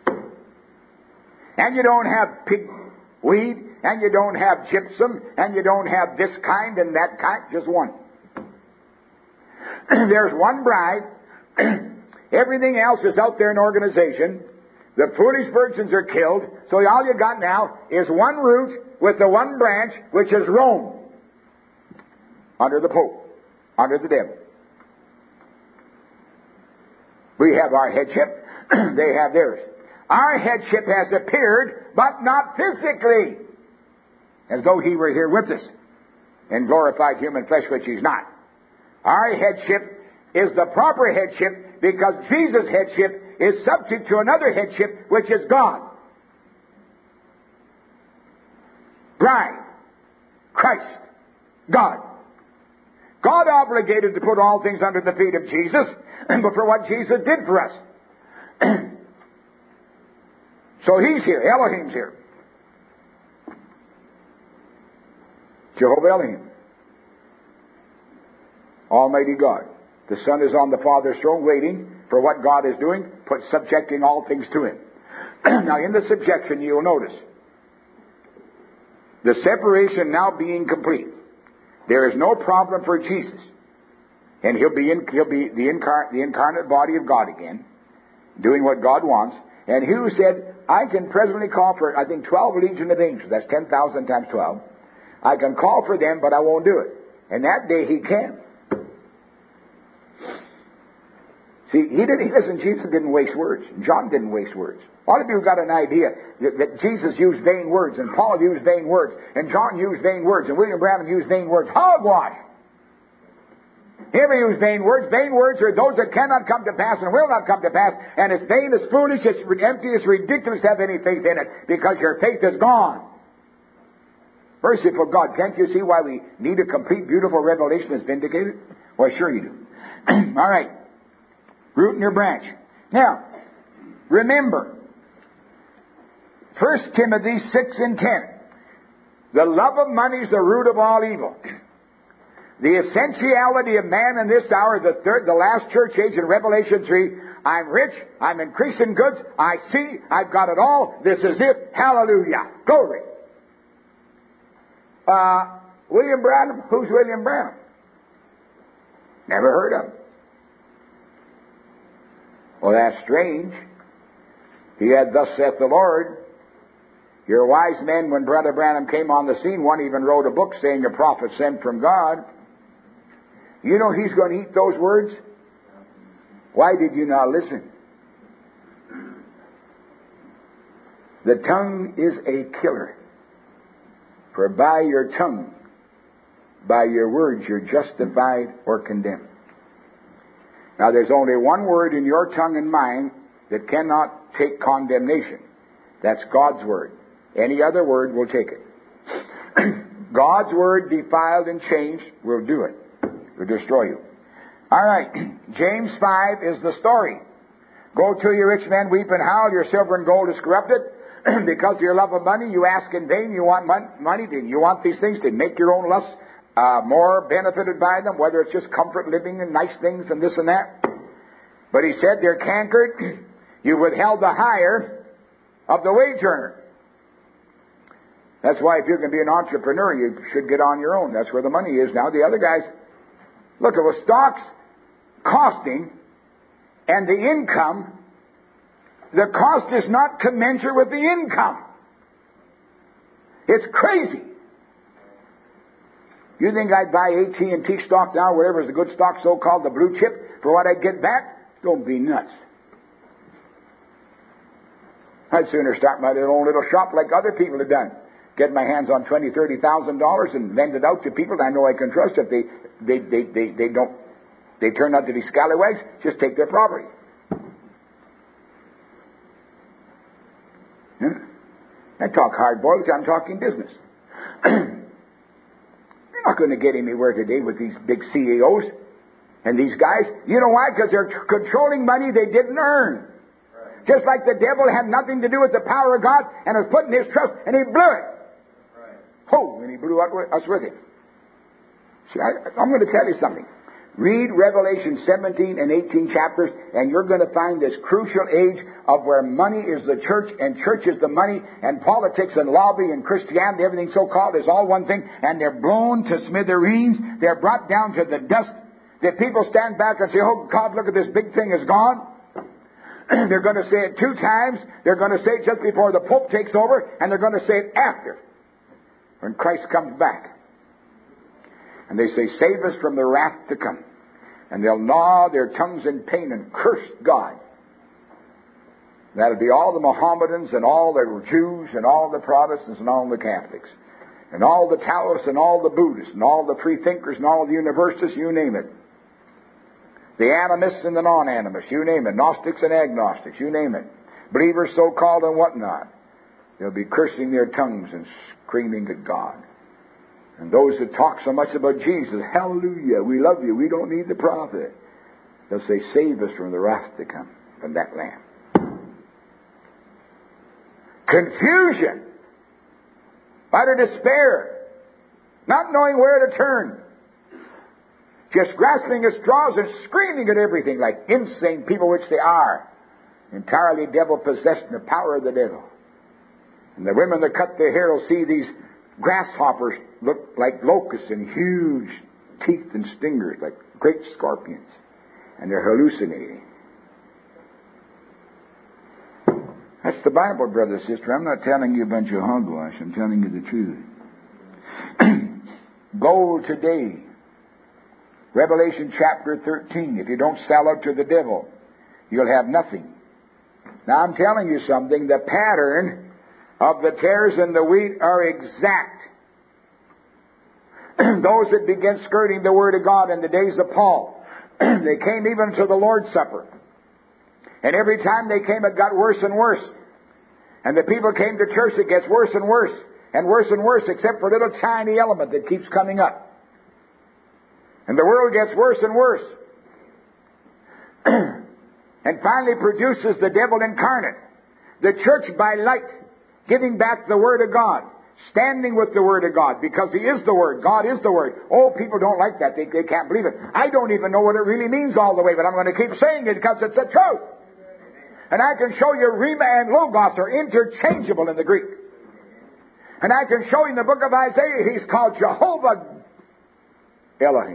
Speaker 2: And you don't have pig weed, and you don't have gypsum, and you don't have this kind and that kind, just one. There's one bride. Everything else is out there in organization. The foolish virgins are killed, so all you got now is one root with the one branch, which is Rome, under the Pope, under the devil. We have our headship, they have theirs. Our headship has appeared, but not physically, as though he were here with us in glorified human flesh, which he's not. Our headship is the proper headship, because Jesus' headship is subject to another headship, which is God. Bride, Christ, God. God obligated to put all things under the feet of Jesus, but for what Jesus did for us. So he's here, Elohim's here. Jehovah Elohim. Almighty God. The Son is on the Father's throne waiting for what God is doing, put subjecting all things to Him. Now in the subjection you'll notice the separation now being complete. There is no problem for Jesus. And He'll be, in, he'll be the, incar- the incarnate body of God again, doing what God wants. And Hugh said, I can presently call for, I think, twelve legion of angels. That's ten thousand times twelve. I can call for them, but I won't do it. And that day he can. See, he didn't, listen, Jesus didn't waste words. John didn't waste words. A lot of you got an idea that, that Jesus used vain words, and Paul used vain words, and John used vain words, and William Branham used vain words. Hogwash! He never used vain words. Vain words are those that cannot come to pass and will not come to pass, and it's vain, it's foolish, it's empty, it's ridiculous to have any faith in it, because your faith is gone. Merciful God, can't you see why we need a complete, beautiful revelation that's vindicated? Well, sure you do. All right. Root and your branch. Now, remember, First Timothy six and ten. The love of money is the root of all evil. The essentiality of man in this hour, the third, the last church age in Revelation three, I'm rich, I'm increasing goods, I see, I've got it all, this is it, hallelujah, glory. Uh, William Branham, who's William Branham? Never heard of him. Well, that's strange. He had, thus saith the Lord. Your wise men, when Brother Branham came on the scene, one even wrote a book saying a prophet sent from God. You know he's going to eat those words? Why did you not listen? The tongue is a killer. For by your tongue, by your words, you're justified or condemned. Now there's only one word in your tongue and mine that cannot take condemnation. That's God's word. Any other word will take it. God's word defiled and changed will do it. Will destroy you. All right. James five is the story. Go to you rich men, weep and howl, your silver and gold is corrupted. Because of your love of money, you ask in vain. You want mon- money. You want these things to make your own lusts uh, more benefited by them, whether it's just comfort living and nice things and this and that. But he said they're cankered. You withheld the hire of the wage earner. That's why if you can be an entrepreneur, you should get on your own. That's where the money is now. The other guys, look, it was stocks costing and the income. The cost is not commensurate with the income. It's crazy. You think I'd buy A T and T stock now, whatever is a good stock, so-called the blue chip, for what I'd get back? Don't be nuts. I'd sooner start my own little shop like other people have done. Get my hands on twenty, thirty thousand dollars and lend it out to people I know I can trust. If they they they they, they don't they turn out to be scallywags, just take their property. Huh? I talk hard-boiled, I'm talking business. You're not going to get anywhere today with these big C E Os and these guys. You know why? Because they're controlling money they didn't earn. Right. Just like the devil had nothing to do with the power of God and was put in his trust and he blew it. Right. Oh, and he blew us with it. See, I, I'm going to tell you something. Read Revelation seventeen and eighteen chapters, and you're going to find this crucial age of where money is the church, and church is the money, and politics and lobby and Christianity, everything so-called is all one thing, and they're blown to smithereens. They're brought down to the dust. The people stand back and say, oh, God, look at this big thing is gone. They're going to say it two times. They're going to say it just before the Pope takes over, and they're going to say it after, when Christ comes back. And they say, save us from the wrath to come. And they'll gnaw their tongues in pain and curse God. That'll be all the Mohammedans and all the Jews and all the Protestants and all the Catholics. And all the Taoists and all the Buddhists and all the free thinkers and all the universalists, you name it. The animists and the non-animists, you name it. Gnostics and agnostics, you name it. Believers so-called and whatnot. They'll be cursing their tongues and screaming at God. And those that talk so much about Jesus, hallelujah, we love you, we don't need the prophet. They'll say, save us from the wrath to come, from that Lamb. Confusion, utter despair, not knowing where to turn, just grasping at straws and screaming at everything like insane people, which they are, entirely devil-possessed in the power of the devil. And the women that cut their hair will see these grasshoppers look like locusts and huge teeth and stingers like great scorpions. And they're hallucinating. That's the Bible, brother, sister. I'm not telling you a bunch of hogwash. I'm telling you the truth. Gold today. Revelation chapter thirteen. If you don't sell out to the devil, you'll have nothing. Now I'm telling you something. The pattern of the tares and the wheat are exact. Those that began skirting the Word of God in the days of Paul, they came even to the Lord's Supper. And every time they came, it got worse and worse. And the people came to church, it gets worse and worse, and worse and worse, except for a little tiny element that keeps coming up. And the world gets worse and worse. And finally produces the devil incarnate. The church by light, giving back the Word of God, standing with the Word of God, because He is the Word. God is the Word. Oh, people don't like that. They, they can't believe it. I don't even know what it really means all the way, but I'm going to keep saying it because it's the truth. And I can show you Rhema and Logos are interchangeable in the Greek. And I can show you in the book of Isaiah, He's called Jehovah Elohim.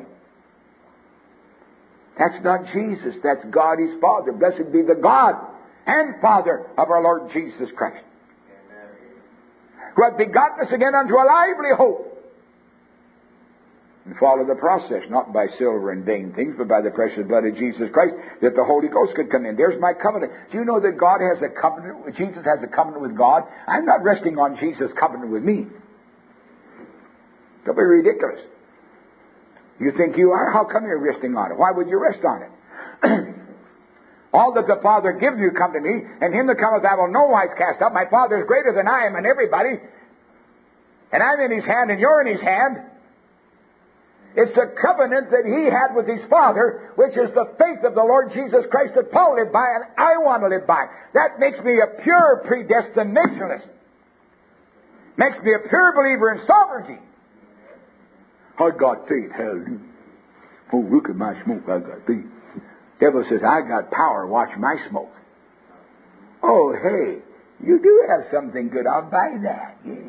Speaker 2: That's not Jesus. That's God, His Father. Blessed be the God and Father of our Lord Jesus Christ, who hath begotten us again unto a lively hope. And follow the process, not by silver and vain things, but by the precious blood of Jesus Christ, that the Holy Ghost could come in. There's my covenant. Do you know that God has a covenant, Jesus has a covenant with God? I'm not resting on Jesus' covenant with me. Don't be ridiculous. You think you are? How come you're resting on it? Why would you rest on it? All that the Father gives you come to me, and him that cometh I will no wise cast out. My Father is greater than I am and everybody. And I'm in His hand and you're in His hand. It's a covenant that He had with His Father, which is the faith of the Lord Jesus Christ that Paul lived by and I want to live by. That makes me a pure predestinationalist. Makes me a pure believer in sovereignty. I got faith, hallelujah. Oh, look at my smoke, I got faith. Devil says, I got power, watch my smoke. Oh, hey, you do have something good, I'll buy that, yeah.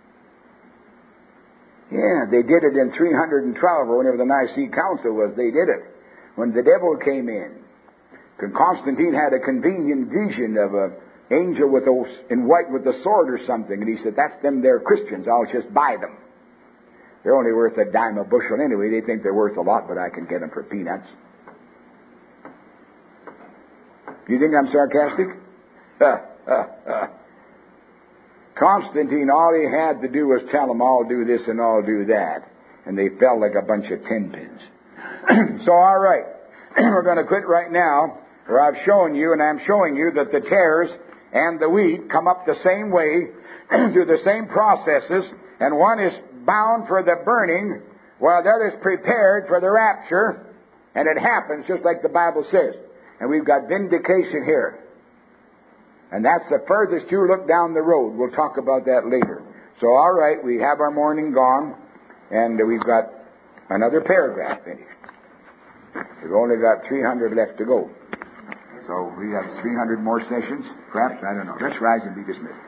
Speaker 2: Yeah, they did it in three hundred twelve, or whenever the Nicene Council was, they did it. When the devil came in, Constantine had a convenient vision of an angel with a, in white with a sword or something, and he said, that's them, they're Christians, I'll just buy them. They're only worth a dime a bushel anyway. They think they're worth a lot, but I can get them for peanuts. You think I'm sarcastic? Constantine, all he had to do was tell them, I'll do this and I'll do that. And they fell like a bunch of ten pins. So, all right. We're going to quit right now. Or I've shown you, and I'm showing you, that the tares and the wheat come up the same way, through the same processes, and one is bound for the burning, while the other is prepared for the rapture, and it happens just like the Bible says. And we've got vindication here. And that's the furthest you look down the road. We'll talk about that later. So, all right, we have our morning gone, and we've got another paragraph finished. We've only got three hundred left to go. So we have three hundred more sessions, perhaps. I don't know. Let's rise and be dismissed.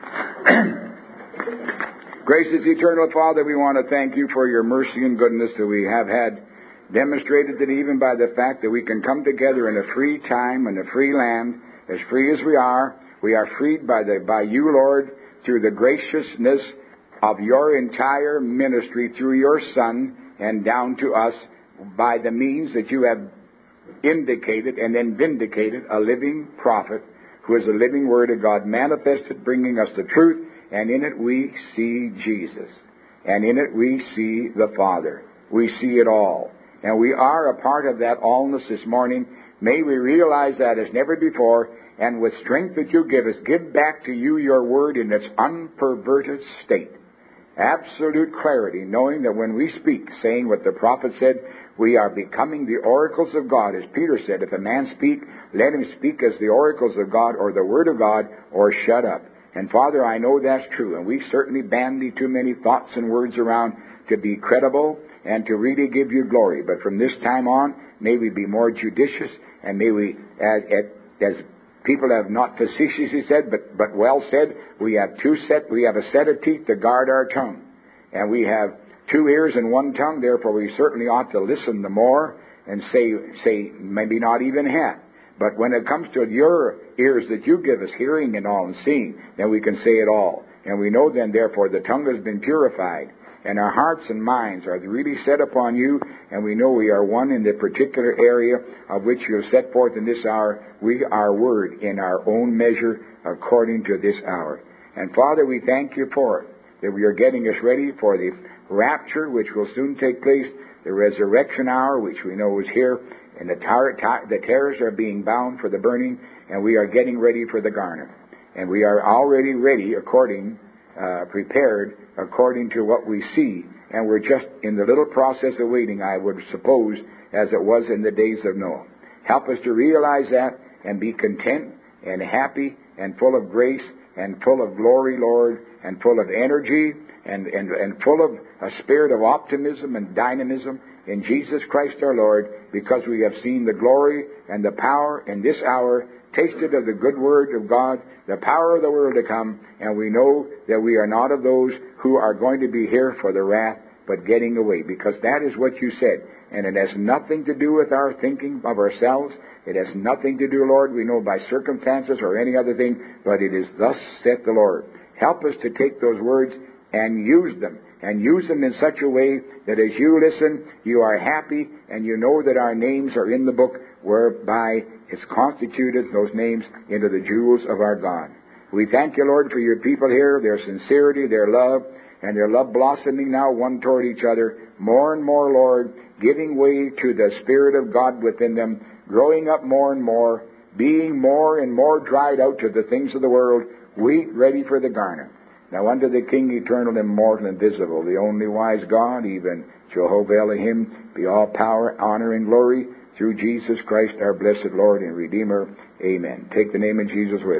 Speaker 2: Gracious eternal Father, we want to thank You for Your mercy and goodness that we have had demonstrated, that even by the fact that we can come together in a free time and a free land, as free as we are, we are freed by the by You, Lord, through the graciousness of Your entire ministry through Your Son and down to us by the means that You have indicated and then vindicated, a living prophet who is a living Word of God manifested, bringing us the truth, and in it we see Jesus. And in it we see the Father. We see it all. And we are a part of that allness this morning. May we realize that as never before, and with strength that You give us, give back to You Your Word in its unperverted state. Absolute clarity, knowing that when we speak, saying what the prophet said, we are becoming the oracles of God. As Peter said, if a man speak, let him speak as the oracles of God, or the Word of God, or shut up. And Father, I know that's true, and we certainly bandy too many thoughts and words around to be credible and to really give You glory. But from this time on, may we be more judicious, and may we, as, as people have not facetiously said, but, but well said, we have two set, we have a set of teeth to guard our tongue. And we have two ears and one tongue, therefore we certainly ought to listen the more and say, say maybe not even half. But when it comes to your ears that you give us, hearing and all and seeing, then we can say it all. And we know then, therefore, the tongue has been purified, and our hearts and minds are really set upon you, and we know we are one in the particular area of which you have set forth in this hour. We are word in our own measure according to this hour. And Father, we thank you for it, that we are getting us ready for the rapture, which will soon take place, the resurrection hour, which we know is here, and the, tar- tar- the terrors are being bound for the burning, and we are getting ready for the garner. And we are already ready according, uh, prepared according to what we see, and we're just in the little process of waiting, I would suppose, as it was in the days of Noah. Help us to realize that and be content and happy and full of grace and full of glory, Lord, and full of energy and, and, and full of a spirit of optimism and dynamism in Jesus Christ our Lord, because we have seen the glory and the power in this hour, tasted of the good word of God, the power of the world to come, and we know that we are not of those who are going to be here for the wrath, but getting away, because that is what you said. And it has nothing to do with our thinking of ourselves. It has nothing to do, Lord, we know by circumstances or any other thing, but it is thus saith the Lord. Help us to take those words and use them, and use them in such a way that as you listen, you are happy, and you know that our names are in the book, whereby it's constituted, those names, into the jewels of our God. We thank you, Lord, for your people here, their sincerity, their love, and their love blossoming now one toward each other, more and more, Lord, giving way to the Spirit of God within them, growing up more and more, being more and more dried out to the things of the world, wheat ready for the garner. Now unto the King eternal, immortal, invisible, the only wise God, even Jehovah Elohim, be all power, honor, and glory through Jesus Christ, our blessed Lord and Redeemer. Amen. Take the name of Jesus with